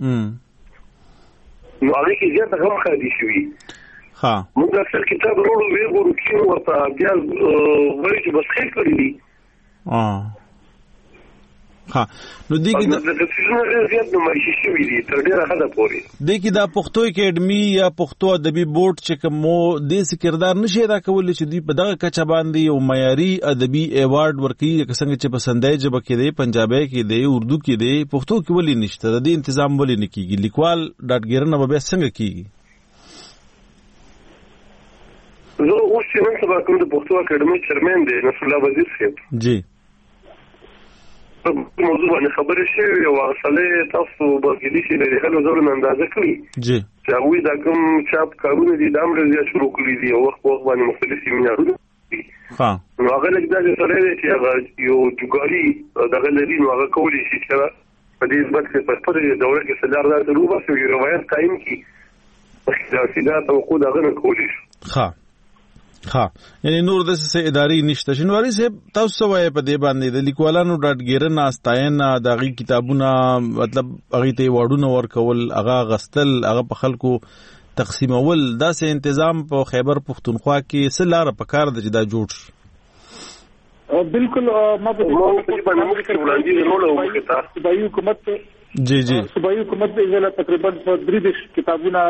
S4: نو هغې کې زیاته غم خالي شوي موږ اکثر کتاب وروړو ویې ګورو کښېنو ورته بیا وایو چې بس خیر کړي دي
S3: ها نو دې کې د
S4: ډېر زیات نمایشي شوي دي تر ډېره حده پورې
S3: دې کې دا پښتو اکیډمي یا پښتو ادبي بورډ چې کوم داسې کردار نشي ادا کولی چې دوی په دغه کچه باندې یو معیاري ادبي ایوارډ ورکوي لکه څنګه چې په سندۍ ژبه کې دی پنجابۍ کې دی اردو کې دی پښتو کې ولې نشته د دې انتظام ولې نه کېږي لیکوال ډاډګیرنه به بیا څنګه کېږي
S4: زه اوس چې نن سبا کوم د پښتو اکیډمۍ چیرمین دی نصر الله وزیر صاحب
S3: جی
S4: موضوع باندې خبرې شوې او اصلي تاسو به کېدای شي د هغو ځایونو اندازه کړئ
S3: جی
S4: چې هغوی دا کوم چاپ کارونه دي دا هم ډېر زیات شروع کړي دي او وخت په وخت باندې مختلف سیمینارونه
S3: ها
S4: نو هغه لږ داسې سړی دی چې هغه یو جوګاري دغه لري نو هغه کولی شي چې په دې نسبت کې په خپله دوره کې څه لار داسې روباسي یو روایت قایم کړي داسې دا توقع د هغه نه کولی شو
S3: ها ها یعنی نور داسې ادارې نشته شنواري صاحب تاسو څه وایئ په دې باندې د لیکوالانو ډاډګیرنه ستاینه د هغې کتابونه مطلب هغې ته ایوارډونه ورکول هغه اخیستل هغه په خلکو تقسیمول داسې انتظام په خیبر پښتونخوا کې څه لاره په کار ده چې دا جوړ شي
S9: بالکل ما په صوبایي حکومت
S3: جی جی
S9: صوبایي حکومت د ځله تقریبا درې دېرش کتابونه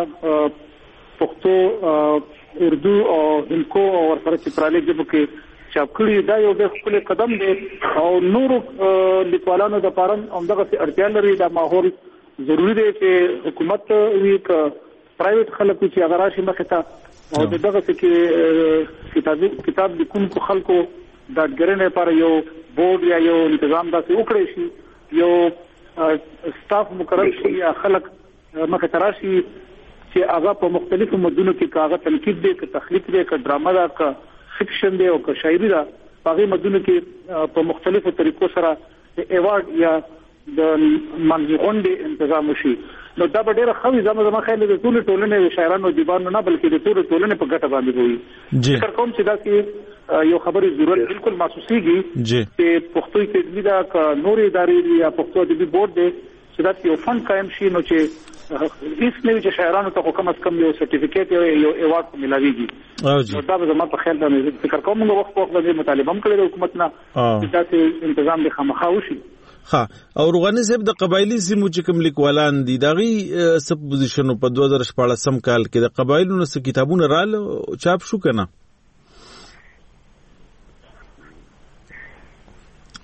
S9: پښتو اردو او هندکو او ورسره چې پرالي ژبو کې چاپ کړي دا یو ډېر ښکلی قدم دی او نورو لیکوالانو دپاره همدغسې اړتیا لري دا ماحول ضروري دی چې حکومت وي که پرایویټ خلک وي چې هغه راشي مخې ته او د دغسې کې کتاب لیکونکو خلکو ډاډګرنې لپاره یو بورډ یا یو انتظام داسې وکړی شي یو سټاف مقرر شي یا خلک مخې ته راشي چې هغه په مختلفو مدونو کې که هغه تنقید دی که تخلیق دی که ډرامه ده که فکشن دی او که شاعري ده په هغې مدونو کې په مختلفو طریقو سره ایوارډ یا د منځي غونډې انتظام وشي نو دا به ډېره ښه وي زما زما خیال د ټولې ټولنې د شاعرانو او ادیبانو نه بلکې د ټولې ټولنې په ګټه باندې به وي فکر کوم چې داسې یو خبرې ضرورت بالکل محسوسېږي چې پښتو اکیډمي ده که نورې ادارې دي یا پښتو ادبي بورډ دی چې داسې یو فنډ قایم شي نو چې هیڅ نه وي چې شاعرانو ته خو کم از کم یو سرټیفیکیټ یو ایوارډ خو ملاویږي نو دا به زما په خیال باندې فکر کوم موږ وخت په وخت باندې مطالبه هم کړې د حکومت نه چې داسې انتظام د خامخا وشي
S3: ها او روغاني صاحب د قبایلي سیمو چې کوم لیکوالان دي د هغې څه پوزیشن په دوه زره شپاړسم کال کې د قبایلو نه څه کتابونه راغله چاپ شو که نه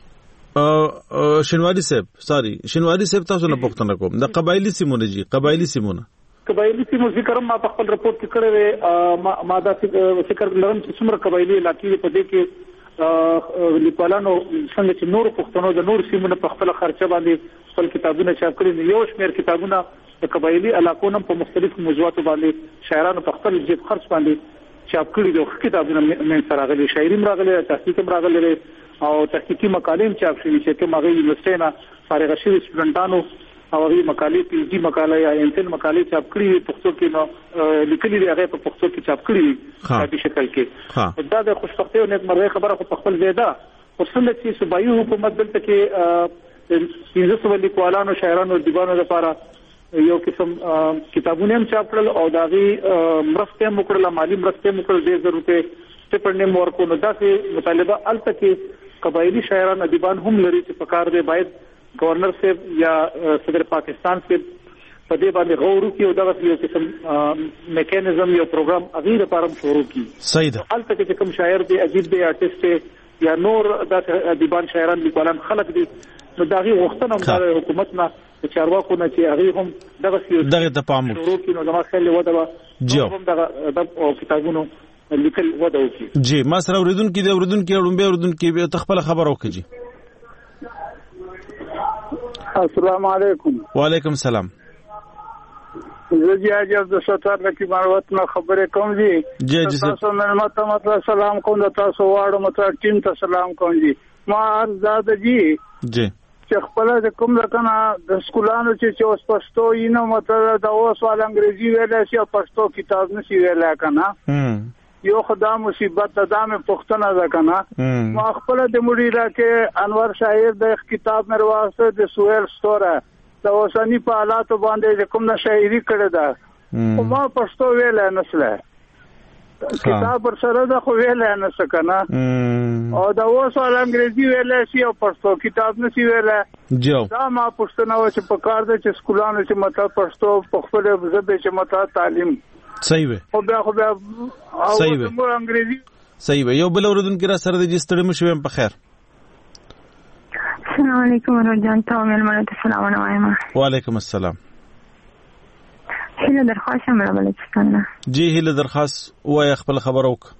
S3: شنواری صاحب سوري شنواری صاحب تاسو نه پوښتنه کوم د قبایلی سیمونه جی قبایلی سیمونه
S9: قبایلی سیمو ذکر ما په خپل رپورت کې کړی ما دا ذکر لرم چې څومره قبایلی علاقې په دې کې لیکوالانو څنګه چې نور پښتنو د نور سیمونو په خپل خرچه باندې خپل کتابونه چاپ کړي یو شمېر کتابونه د قبایلی علاقو په مختلفو موضوعاتو باندې شاعرانو په خپل جیب خرچ باندې چاپ کړي دي کتابونه من سره راغلي شاعري راغلي تحقیق راغلي او تحقیقي مقالې چاپ شوي چې کوم هغه یونیورسيټي نه فارغ شوي سټوډنټانو او هغه مقالې پی ایچ ډي مقاله یا انټل مقالې چاپ کړي پښتو کې نو لیکلي دي هغه په پښتو کې چاپ کړي په شکل کې دا د خوشبختۍ او نیکمرغۍ خبره خو خپل ځای ده او څنګه چې صوبایي حکومت دلته کې پنځه سوه لیکوالانو شاعرانو دیوانو لپاره یو قسم کتابونه هم چاپ کړل او داغي مرسته هم وکړل مالی مرسته هم وکړل ډېر زر روپے سټیپنډ هم ورکو نو دا چې مطالبه الته کې قبایلی شاعران ادیبان هم لري چې پکار دی باید گورنر صاحب یا صدر پاکستان صاحب په دې باندې غور وکړي او دغه یو قسم میکانیزم یو پروګرام اغیر لپاره شروع کړي
S3: صحیح ده
S9: الته کې کوم شاعر دی عجیب دی آرټیست یا نور د ادیبان شاعران لیکوالان خلق دي نو دغه وختونه هم حکومت نه چارواکو نه چې هغه هم دغه یو
S3: دغه ته پام
S9: شروع کړي نو زموږ خل ودا هم دغه د کتابونو لیکل ودا وکړي
S3: جی ما سره اوریدونکو دی اوریدونکو اړومبه اوریدونکو ته خپل خبر وکړي جی
S11: السلام علیکم
S3: وعلیکم السلام
S11: زه جی اجازه د ستار لکه مروت نه خبره کوم جی
S3: جی جی
S11: تاسو مې ماته ماته سلام کوم تاسو واړو ماته ټیم ته سلام کوم جی ما زاد جی
S3: جی
S11: چې خپل د کوم لکنه د سکولانو چې اوس پښتو یې نو ماته د اوس ول انګریزي ویل شي پښتو کتاب نشي ویل کنه یو خدا مصیبت دامه پښتنه ده کنه ما خپل د مړی راکه انور شاعر د کتاب مرواسته د سویل ستوره د اوسنی په حالات باندې کوم نه شاعري کړی ده او ما پښتو ویل نه سره کتاب پر سره د خو ویل نه سکنه او دا اوس ول انګریزي ویل شي او پښتو کتاب نشي ویل
S3: جو
S11: دا ما پښتنه و چې په کار ده چې سکولانو چې مطلب پښتو په خپل ژبه چې مطلب تعلیم
S3: صحیح وي
S11: خو بیا خو بیا
S3: صحیح وي
S11: مو انګریزي
S3: صحیح وي یو بل اوردونکو را سره د جستړم شوم په خیر
S12: السلام علیکم ورحمۃ اللہ وبرکاتہ السلام علیکم
S3: وعلیکم السلام
S12: هله درخواست هم را بلوچستان نه
S3: جی هله درخواست وای خپل خبر وک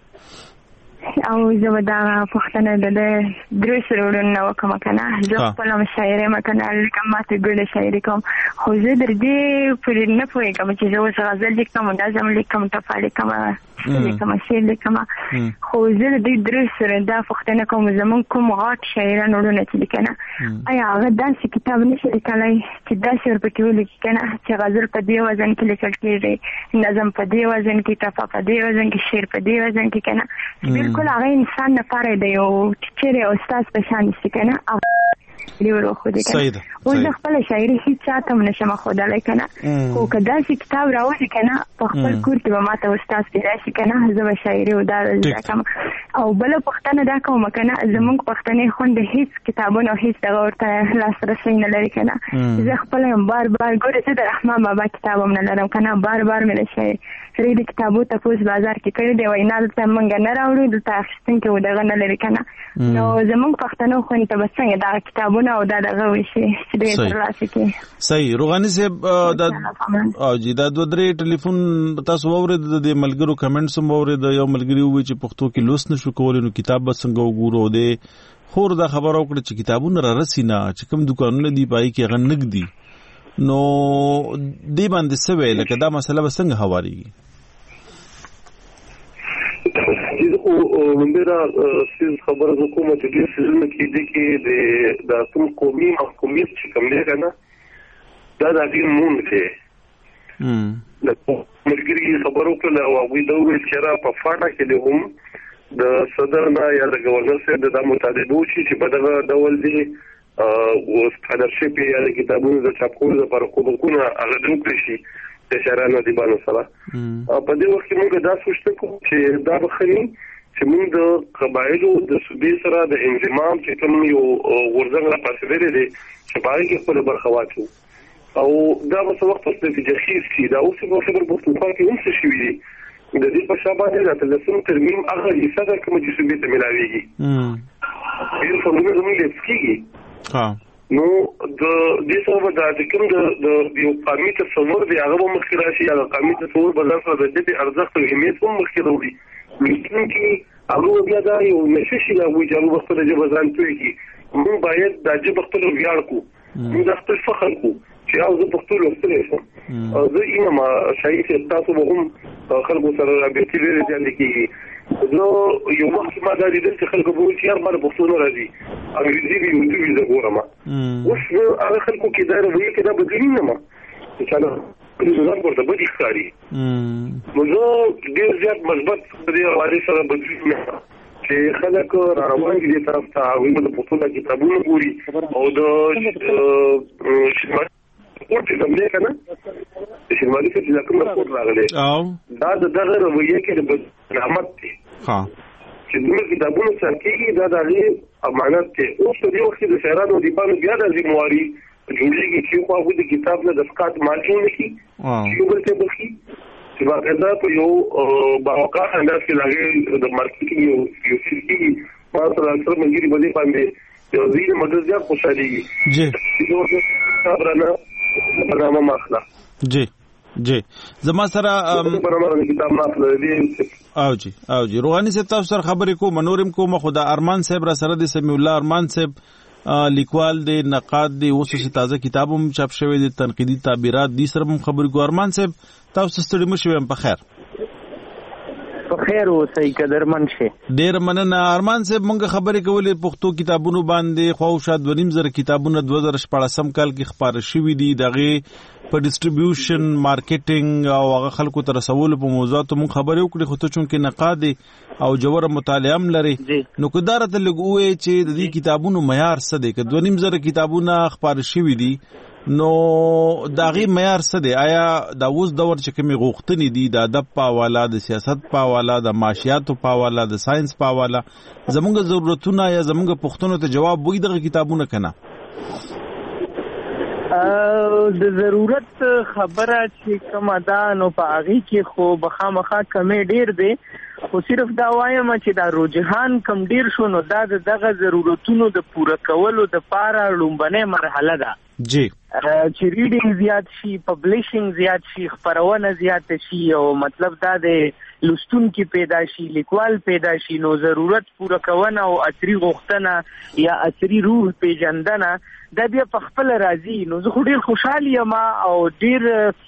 S12: او زه به دا پښتنه د درې سرورونه وکم کنه زه خپل شاعري مکنه کوم ماته ګل شاعري کوم خو زه در دې پر نه پوهیږم چې زه اوس غزل لیکم دا زم لیکم ټپه لیکم لیکم شعر لیکم خو زه د دې درې سره دا پښتنه کوم زمون کوم غاټ شاعران ورونه چې لیکنه آیا هغه داسې کتاب نشي لیکلای چې داسې ورپکې ولیکي کنه چې غزل په دې وزن کې لیکل کېږي نظم په دې وزن کې ټپه په دې وزن کې شعر په دې وزن کې کنه بالکل هغه انسان نه پاره دی او چې استاد په شان شي کنه دی ورو خو دې کنه او زه خپل شاعري هیڅ چاته نشم خدای کنه خو کدا چې کتاب راوځي کنه په خپل کور کې به ماته استاد پیدا شي کنه زه به شاعري او دا کوم او بل پښتنه دا کوم کنه زمونږ پښتنې خوند هیڅ کتابونه هیڅ دغه ورته لاسرسي نه لري کنه زه خپل بار بار ګورې چې د رحمان بابا کتابم نه لرم کنه بار بار مې شي ری د کتابو ته پوس بازار کې کړی دی وینا د تمنګ نه راوړو د تاخستن کې ودغه نه لري کنه نو زمونږ پښتنو خو ته بسنګ دا کتابونه او دا دغه وشي چې د ترلاسه کې
S3: صحیح روغانی صاحب د او جی دا دوه درې ټلیفون تاسو اورید د ملګرو کمنټس هم اورید یو ملګری وی چې پښتو کې لوست نشو کولای نو کتاب بسنګ وګورو دی خور دا خبر او کړ چې کتابونه را رسینا چې کوم دکانونه دی پای کې غنګ دي نو دی باندې څه ویل لکه دا مسله بسنګ هواريږي
S4: او منبره سیز خبره حکومت دې سیزونه کې دي کې د کوم قومي محکومیت چې کوم دی کنه دا د دې مونږ ته ام د ملګری خبرو کله او وی دا ویل چې را په فاټا کې له هم د صدر نه یا د گورنر سره د متعددو چې په دغه ډول دي او سکالرشپ یا د کتابونو د چاپ کولو لپاره کومونه هغه دوی شي د شهرانو دی باندې سره په دې وخت کې موږ دا سوچته کوم چې دا بخني چې موږ د قبایلو د صوبې سره د انضمام چې کوم یو ورزنګ را پاسې لري دي چې باندې کې خپل برخه واچو او دا په وخت کې چې خیس شي دا اوس په خبر په توګه کې هم څه شي د دې په شابه د تلسم ترمیم هغه حصہ ده کوم چې سمې ته ملاويږي ام ډیر فورمونه زموږ لسکيږي ها نو د دې سبب دا چې کوم د یو قومي تصور دی هغه مخکې راشي هغه قومي تصور بدل سره د دې ارزښت او اهمیت هم مخکې راوړي ممکن چې هغه بیا دا یو نشي لا وي چې هغه خپل ژبه ځان توي موږ باید د ژبه خپل ویاړ کو موږ خپل فخر کو چې هغه په خپل وسیله شي او زه یې ما شایي چې تاسو به هم خلکو سره به تیری ځان کې نو یو وخت ما دا دې چې خلکو به چې هر باندې پښتو نه راځي انګریزي به یو څه وګورم اوس هغه خلکو کې دا وایي چې دا بدلین نه ما چې دا په ځان ورته به ښکاری نو زه ډیر زیات مثبت دې حواله سره بدلین نه چې خلک روان دي طرف ته هغه د پښتو کتابونو ګوري او د شمال ورته دمه کنه چې شمالي څخه د کومه کوټ راغلي او دا د دغه رویه کې د رحمت دي ها چې موږ کتابونو سره کې دا د لې امانت ته اوس په یو وخت د شهرانو دی په بیا د زمواري جوړیږي چې خو هغه د کتاب نه د فقط مالکین نشي چې بل څه بخي چې باقاعده په یو باوقار انداز کې لاګي د مارکیټینګ یو یو سیستم په سره سره منګري باندې باندې یو ځینې مدد زیات خوشالي جی یو څه برانه برنامه ماخلا
S3: جی جی زما سره او جی او جی روحاني صاحب تاسو سره خبرې کوم منورم کوم خدا ارمان صاحب را سره د سمی الله ارمان صاحب لیکوال دی نقاد دی اوس چې تازه کتاب هم چاپ شوی دی تنقیدی تعبیرات دی سره هم خبرې کوم ارمان صاحب تاسو ستړي مشوي په خیر
S13: په خیر اوسئ قدرمن شي
S3: ډیر مننه ارمان صاحب مونږ خبرې کولې پښتو کتابونو باندې خو شاد ونیم زره کتابونه دوه زره شپږم کال کې خبره شوې دي دغه په ډیسټریبیوشن مارکیټینګ او هغه خلکو ته رسول په موضوعاتو مونږ خبرې وکړې خو ته چونکې نقاد او جوړه مطالعه هم لري نو کدارت لګوي چې د دې کتابونو معیار څه دی که دوه نیم زره کتابونه خبره شوې دي نو داغي معیار څه دی آیا دا اوس دور چې کومي غوښتنې دي د ادب په حواله د سیاست په حواله د معاشياتو په حواله د ساينس په حواله زموږ ضرورتونه یا زموږ پوښتنو ته جواب وایي دغه کتابونه کنه
S13: د ضرورت خبره چې کومه ده نو په هغه کې خو بخامخا کمې ډیر دی خو صرف دا وایم چې دا رجحان کم ډیر شو نو دا دغه ضرورتونو د پوره کولو د پاره لومبنه مرحله ده
S3: جی
S13: چې ریډینګ زیات شي پبلشینګ زیات شي خبرونه زیات شي او مطلب دا د لستونکو پیدا شي لیکوال پیدا شي نو ضرورت پوره کونه او اثري غوښتنه یا اثري روح پیژندنه دا بیا په خپل راځي نو زه ډیر خوشاله یم او ډیر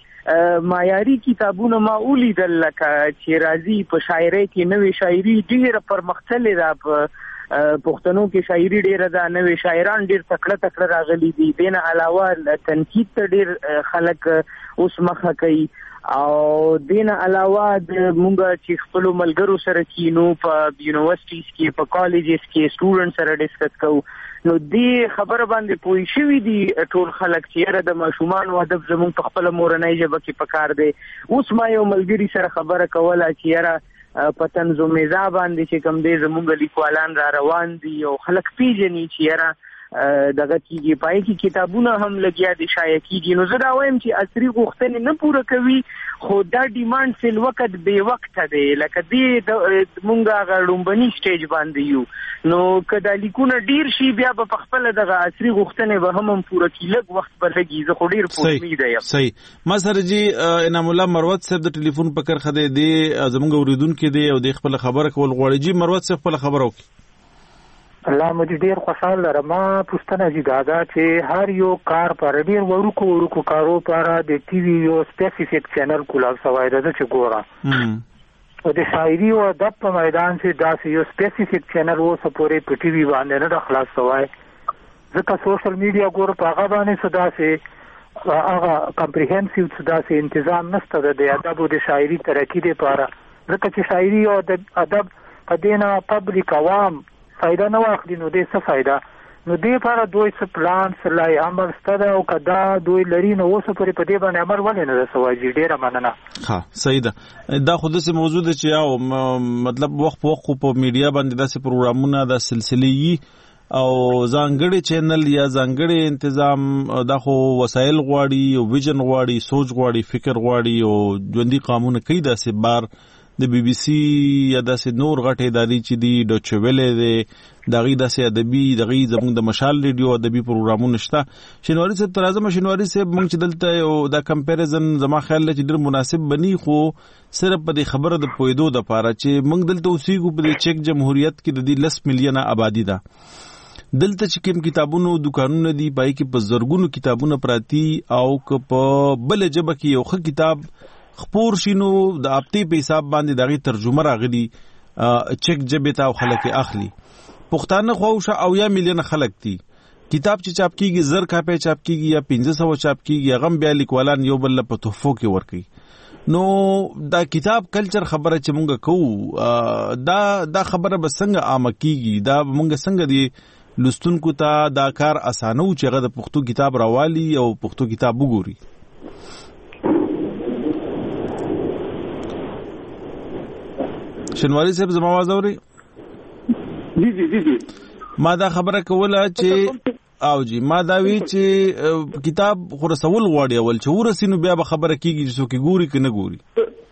S13: معیاري کتابونه ما ولیدل لکه چې راځي په شاعرۍ کې نوې شاعري ډیره پرمختللې ده په پښتنو کې شاعري ډیره ده نوې شاعران ډیر تکړه تکړه راغلي دي دینه علاوه تنقید ته ډیر خلک اوس مخه کوي او دینه علاوه د مونږ چې خپل ملګرو سره کینو په یونیورسيټیز کې په کالجز کې سټوډنټ سره ډیسکس کوو نو دې خبره باندې پوي شوی دي ټول خلک چې د ماشومان او ادب زموږ په خپل مورنۍ ژبه کې پکار دي اوس ما یو ملګری سره خبره کوله چې یاره په طنز و مزاح باندې چې کوم دې زموږ لیکوالان را روان دي او خلک پیژني چې یاره دغه کیږي پای کې کتابونه هم لګیا دي شایع کیږي نو زه دا وایم چې اثري غوښتنې نه پوره کوي خو دا ډیماند فل وخت به وخت دی لکه دې مونږه غړومبني سټیج باندې یو نو کدا لیکونه ډیر شي بیا په خپل دغه اثري غوښتنې به هم پوره کیلګ وخت به لګي زه خو ډیر په امید یم
S3: صحیح ما سره جی انعام الله مروت صاحب د ټلیفون په کرخه دی زمونږ اوریدونکو دی او د خپل خبره کول غواړي جی مروت صاحب خپل خبره وکړي
S14: الله مجھے ډیر خوشاله لرم ما پوښتنه جی دادا چې هر یو کار پر ډیر ورکو ورکو کارو پر د ټي وي یو سپیسیفیک چینل کولا سوای د چې ګورا او د شاعري او ادب په میدان کې داسې یو سپیسیفیک چینل وو سپورې په ټي وي باندې نه خلاص سوای ځکه سوشل میډیا ګور په هغه باندې صدا سي هغه کمپریهنسیو صدا سي تنظیم نشته د ادب او د شاعري ترقی لپاره ځکه چې شاعري او ادب په دینه پبلک عوام فائدہ نو اخلي نو دې څه فائدہ نو دې لپاره دوی څه پلان سلای عمل ستاره او کدا دوی لري نو اوس پرې په دې باندې عمل ولې نه رسوي ډیره مننه
S3: ها صحیح ده دا خود څه موضوع ده چې او مطلب وخت وخت په میډیا باندې داسې پروګرامونه د سلسلې او ځانګړي چینل یا ځانګړي تنظیم دا خو وسایل غواړي او ویژن غواړي سوچ غواړي فکر غواړي او ژوندۍ قانون کوي داسې بار د بي بي سي یا داسې نور غټې ادارې چې دي ډوچه ویلې دی دغه داسې ادبي دغه زموږ د مشال ریډیو ادبي پروګرامونه شته شینواری صاحب تر اعظم شینواری صاحب موږ چې دلته یو دا کمپیریزن زما خیال چې ډېر مناسب بني خو صرف په دې خبره د پویدو د پاره چې موږ دلته اوسېږو په دې چک جمهوریت کې د دې لس میلیونه آبادی ده دلته چې کوم کتابونو دکانونه دي پای کې په زرګونو کتابونه پراتی او که په بل جبه کې یو ښه کتاب خپور شینو د اپتی په حساب باندې دغه ترجمه راغلي چک جبه تا خلک اخلي پښتانه خو او یا میلیون خلک دي کتاب چې چاپ کیږي زر کاپی چاپ کیږي یا پنځه سوه چاپ کیږي هغه بیا لیکوالان یو بل په تحفو کې ورکي نو دا کتاب کلچر خبره چې مونږ کوو دا دا خبره به څنګه عامه کیږي دا مونږ څنګه دی لستونکو ته دا کار اسانه و چې هغه د پښتو کتاب راوالي او پښتو کتاب وګوري شنواری صاحب زما आवाज اوري
S9: جی جی جی جی
S3: ما دا خبره کوله چې او جی ما دا وی چې کتاب خرڅول غواړي اول چې ورسینو بیا به خبره کیږي چې څوک ګوري که نه ګوري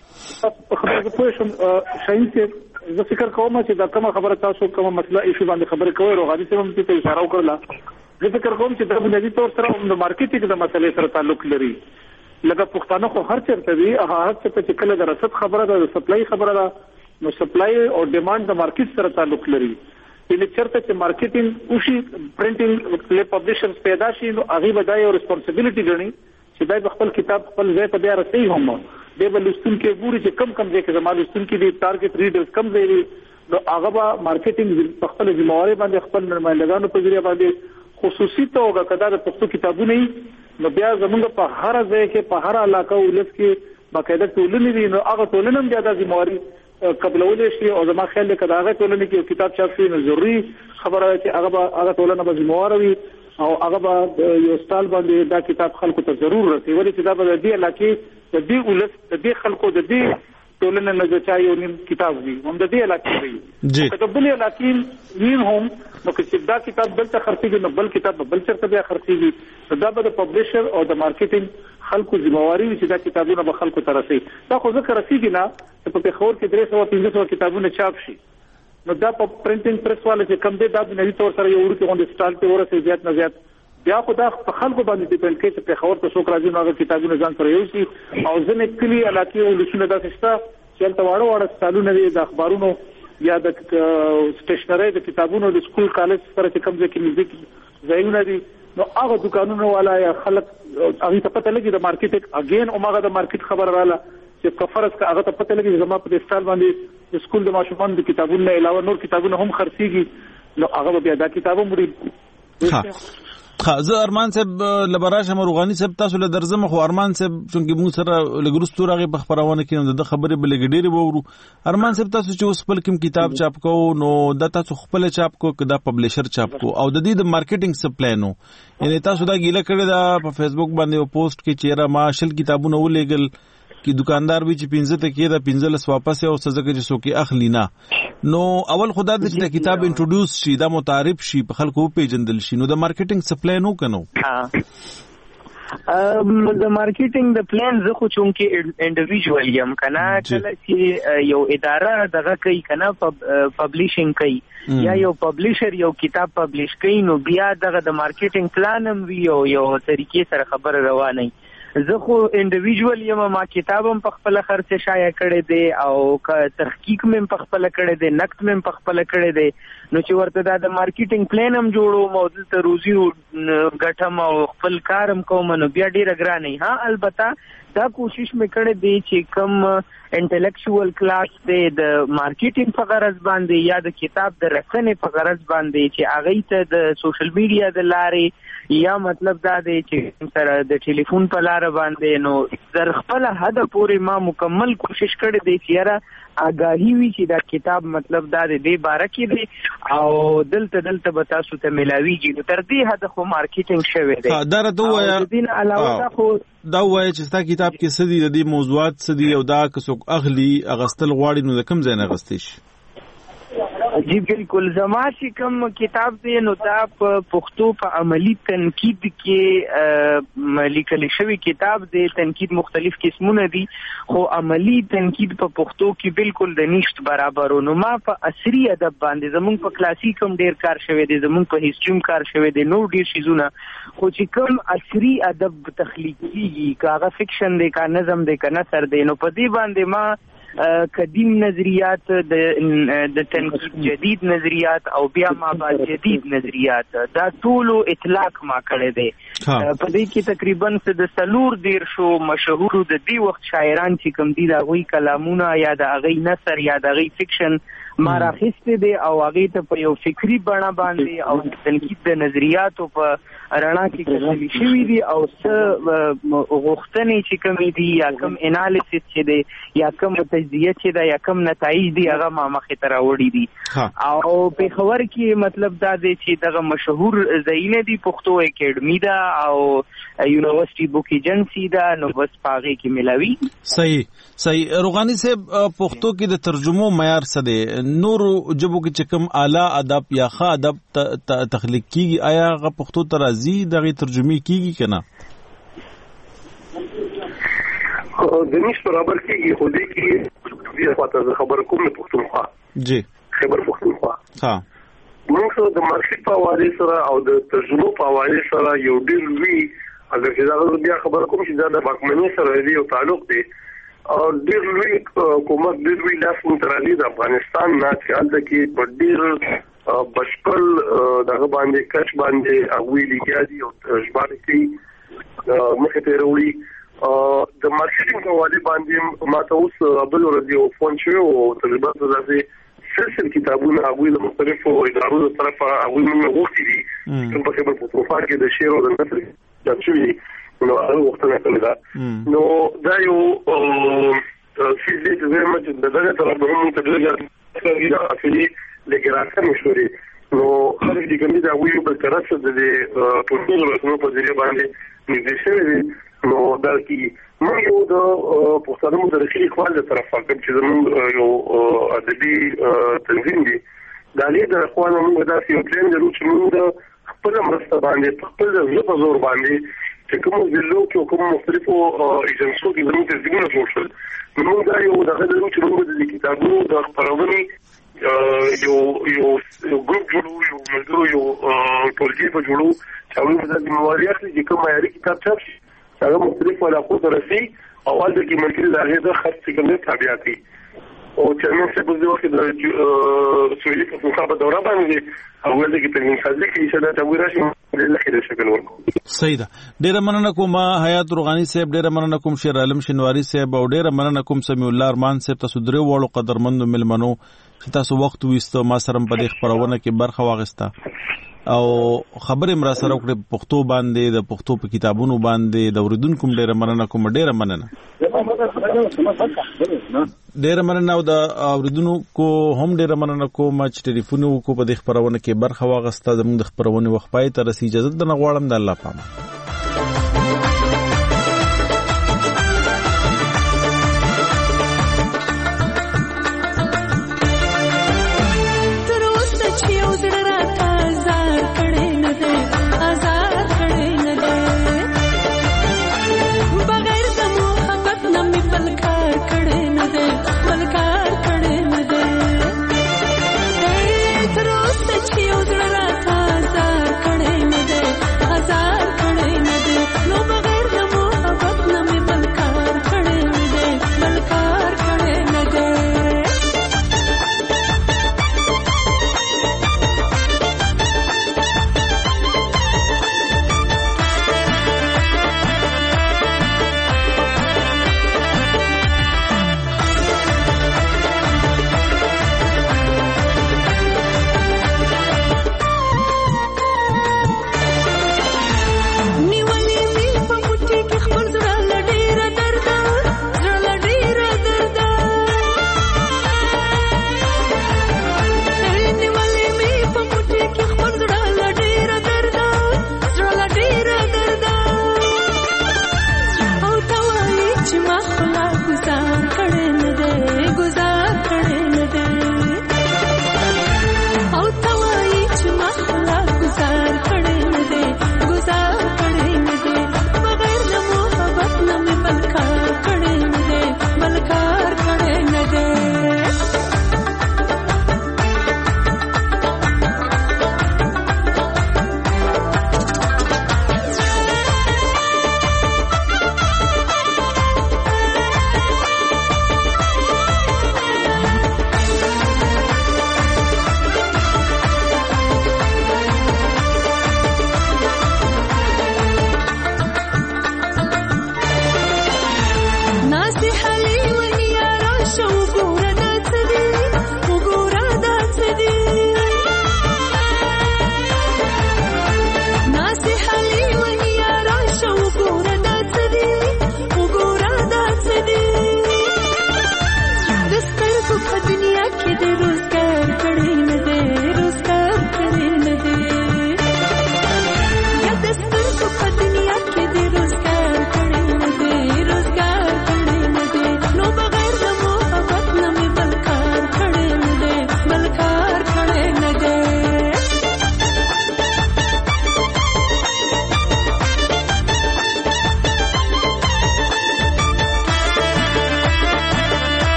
S9: خبره کوم شاین چې زه فکر کوم چې دا کومه خبره تاسو کومه مسله ایشو باندې خبره کوي روغادي ته هم ته اشاره وکړه زه فکر کوم چې دا بنیادی طور سره د مارکیټینګ د مسلې سره تعلق لري لکه پښتانه خو هر چیرته وي هغه څه چې کله د رسد خبره ده د سپلای خبره ده نو سپلای او ډیماند د مارکیټ سره تعلق لري یعنی چرته چې مارکیټینګ او شي پرنټینګ له پبلشرز پیدا شي نو هغه بدای او ریسپانسیبিলিټي ګڼي چې دای خپل کتاب خپل ځای ته بیا رسي هم دی بل لستون کې ګوري چې کم کم ځای کې زموږ لستون کې دي ټارګټ ریډرز کم ځای دي نو هغه به مارکیټینګ خپل ذمہواری باندې خپل نمائندګانو په ذریعہ باندې خصوصي توګه کدا د پښتو کتابونه نو بیا زموږ په هر ځای کې په هر علاقه ولس کې باقاعده ټولنې دي نو هغه ټولنه هم زیاده ذمہواری قبلولې شي او زما خیال کې کدا هغه ټولنه کې کتاب چاپ شي نو ضروري خبره چې هغه هغه ټولنه به ذمہوار وي او هغه به یو سټال باندې دا کتاب خلکو ته ضرور رسي ولې چې دا به د دې علاقې د دې ولس د دې خلکو د دې ټولنه نه ځای یو نیم کتاب وي هم د دې علاقې وي
S3: جی
S9: که بل علاقې وین هم نو چې دا کتاب بل څه خرڅيږي نو بل کتاب بل څه بیا خرڅيږي دا به د پبلشر او د مارکیټینګ خلکو ذمہواری چې دا کتابونه به خلکو ته رسي دا خو ځکه رسیږي نه په پیښور کې درې سوه پنځه سوه کتابونه چاپ شي نو دا په پرنټینګ پریس والے چې کم دي دا د نوي تور سره یو ورته غونډه سټال ته ورسي زیات نه زیات بیا خو دا په خلکو باندې ډیپند کوي چې پیښور ته څوک راځي نو هغه کتابونه ځان سره یوسي او ځنې کلی علاقې او لسونه داسې شته چې هلته واړه واړه سټالونه دي د اخبارونو یا د سټیشنرۍ د کتابونو د سکول کالج سره چې کوم ځای کې نږدې ځایونه دي نو هغه دکانونه والا یا خلک هغه ته پته لګي د مارکیټ اگین اومغه د مارکیټ خبر رااله چې کفرس کا هغه ته پته لګي زما په سټال باندې د سکول د ماشومان د کتابونو علاوه نور کتابونه هم خرڅيږي نو هغه بیا دا کتابونه مري
S3: ها زه ارمان صاحب لبراش مروغانی صاحب تاسو له درځم خو ارمان صاحب چې موږ سره لګرستو راغی په خبرونه کې د خبرې بل ګډيري وورو ارمان صاحب تاسو چې اوس خپل کوم کتاب چاپ کو نو د تاسو خپل چاپ کو کدا پبلشر چاپ کو او د دې د مارکیټینګ سپلانو یعنی تاسو دا ګیله کړی دا په فیسبوک باندې پوسټ کې چیرې ما شل کتابونه ولېګل کی دکاندار به چې پنځه ته کې دا پنځه لس واپس او سزا کې څوک اخلي نه نو اول خدا د چې کتاب انټروډوس شي دا متعارف شي په خلکو پیژندل شي نو د مارکیټینګ سپلای نو کنو
S13: د مارکیټینګ د پلان زه خو چون کې انډیویډوال یم کنه کله چې یو اداره دغه کوي کنه پبلشینګ کوي یا یو پبلشر یو کتاب پبلش کوي نو بیا دغه د مارکیټینګ پلان هم وی او یو طریقې سره خبر روانه زه خو انډیویډوال یم ما کتابم په خپل خرڅ شایع کړی دی او تحقیق مې په خپل کړی دی نقد مې په خپل کړی دی نو چې ورته دا د مارکیټینګ پلان هم جوړو موضوع ته روزي ګټم او خپل کارم کوم نو بیا ډیره ګرانه ها البته دا کوشش مې کړی دی چې کم انټلیکچوال کلاس دی د مارکیټینګ په غرض باندې یا د کتاب د رسنې په غرض باندې چې هغه ته د سوشل میډیا د لارې یا مطلب دا دی چې سره د ټلیفون په لار باندې نو در خپل حد پورې ما مکمل کوشش کړی دی چې یاره آگاهی وی چې دا کتاب مطلب دا دی باره کې دی او دلته دلته به تاسو ته ملاویږي نو تر دې حد خو مارکیټینګ شوی دی
S3: دا راته وایا
S13: د دین علاوه دا خو
S3: دا وایي چې ستا کتاب کې سدي د دې موضوعات سدي او دا که څوک اغلی اغستل غواړي نو د کوم ځای نه اغستې شي
S13: جی بالکل. زما چې کوم کتاب دی نو دا په پښتو په عملی تنقید کې لیکل شوی کتاب دی. تنقید مختلف قسمونه دي خو عملی تنقید په پښتو کې بالکل د نشت برابرو. نو ما په عصري ادب باندې زمونږ په کلاسیک هم ډیر کار شوی دی, زمونږ په هیستوري کار شوی دی, نو ډیر شیزونه. خو چې کوم عصري ادب تخلیق کیږي, کاغه فکشن دی, کا نظم دی, کا نثر دی, نو په دې باندې ما قدیم نظریات د تنقید جدید نظریات او بیا ما بعد جدید نظریات دا ټولو اطلاق ما کړی دی. په دې کې تقریبا د سلور دیر شو مشهور د دې وخت شاعران چې کوم دي د هغوی کلامونه یا د هغوی نثر یا د هغوی فکشن ما راخیستی دی او هغوی ته په یو فکري بڼه باندې او تنقید د نظریاتو په رڼا کې کتلي شوي دي او څه غوښتنې چې کومې دي یا کوم انالیسس چې دی یا کوم تجزیه چې ده یا کوم نتایج دي هغه ما مخې ته راوړي دي. او پېښور کې مطلب دا دی چې دغه مشهور ځایونه دي, پښتو اکیډمي ده او یونیورسټي بوک ایجنسي ده, نو بس په هغې کې ملاوي.
S3: صحیح صحیح. روغاني صاحب پښتو کې د ترجمو معیار څه دی؟ نورو ژبو کې چې کوم اعلی ادب یا ښه ادب تخلیق کیږي, آیا هغه پښتو ته راځي, دغه ترجمه کیږي که نه؟
S4: د نش برابر کیږي, خو دې کې دې خواته زه خبره کوم نه پښتونخوا
S3: جی
S4: خبر پښتونخوا
S3: ها
S4: موږ سره د مارکیټ په حواله سره او د ترجمه په حواله سره یو ډیر لوی اگر چې دا بیا خبره کوم چې دا د بانکمنۍ سره دی او تعلق دی او ډیر لوی کومک ډیر لوی لاس مترالي د افغانستان نه چې الته کې په ډیر بشپل دغه باندې کچ باندې اغوی لیکي او ژباړه کوي مخه ته وروړي. د مارکیټینګ په حواله باندې ما ته اوس بل ورځ یو فون شوی او تجربه زده سلسله کتابونه هغوی له مختلفو ادارو د طرفه هغوی موږ غوښتي دي کوم په خبر په پروفایل کې د شعر او د نثر د شوی نو هغه وختونه کړی دا نو دا یو څه دې چې زما چې دغه طرف به موږ ته ډېر دا اصلي لګراسه مشوري نو خلک دې کومې دا ویو په ترڅ د په ټول رسمو په ځای باندې نږدې شوی نو دا کې موږ یو د پښتون مدرسې خپل د طرفه کوم چې زموږ یو ادبي تنظیم دی دا لید خپل موږ دا یو پلان درو چې موږ خپل مرسته باندې خپل ژبه زور باندې چې کوم ځلو کې کوم مختلفو ایجنسیو کې زموږ تنظیمونه جوړ شول موږ دا یو دغه درو چې موږ د کتابونو د خپرونې یو یو ګروپ جوړو یو ملګرو یو ټولګي په جوړو چې موږ د مواریات چې کوم معیاري کتاب چاپ شي هغه مختلف علاقو ته رسي او ولته کې ممکن دا هغه د خرڅ کوي تابعاتي او چې موږ څه په دې وخت د سویلي په مخابره دوره باندې او ولته کې په انخازي کې چې دا تاوی راشي له خیر شکل ورکو.
S3: صحیح ده. ډیره مننه کوم حیات روغانی صاحب, ډیره مننه کوم شیر عالم شنواری صاحب او ډیره مننه کوم سمیع الله ارمان صاحب. تاسو درې وړو قدرمنو ملمنو چې تاسو وخت وېستو ما سره په دې خبرونه کې برخه واغسته او خبرې مرا سره وکړې پښتو باندې د پښتو په کتابونو باندې د اوریدونکو ډیره مننه کوم ډیره مننه ډیره مننه او د اوریدونکو هم ډیره مننه کوم چې ټلیفون وکړو په دې خبرونه کې برخه واغسته. زموږ د خبرونه وخت پای ته رسیدي. اجازه ده نه غواړم د الله پامه.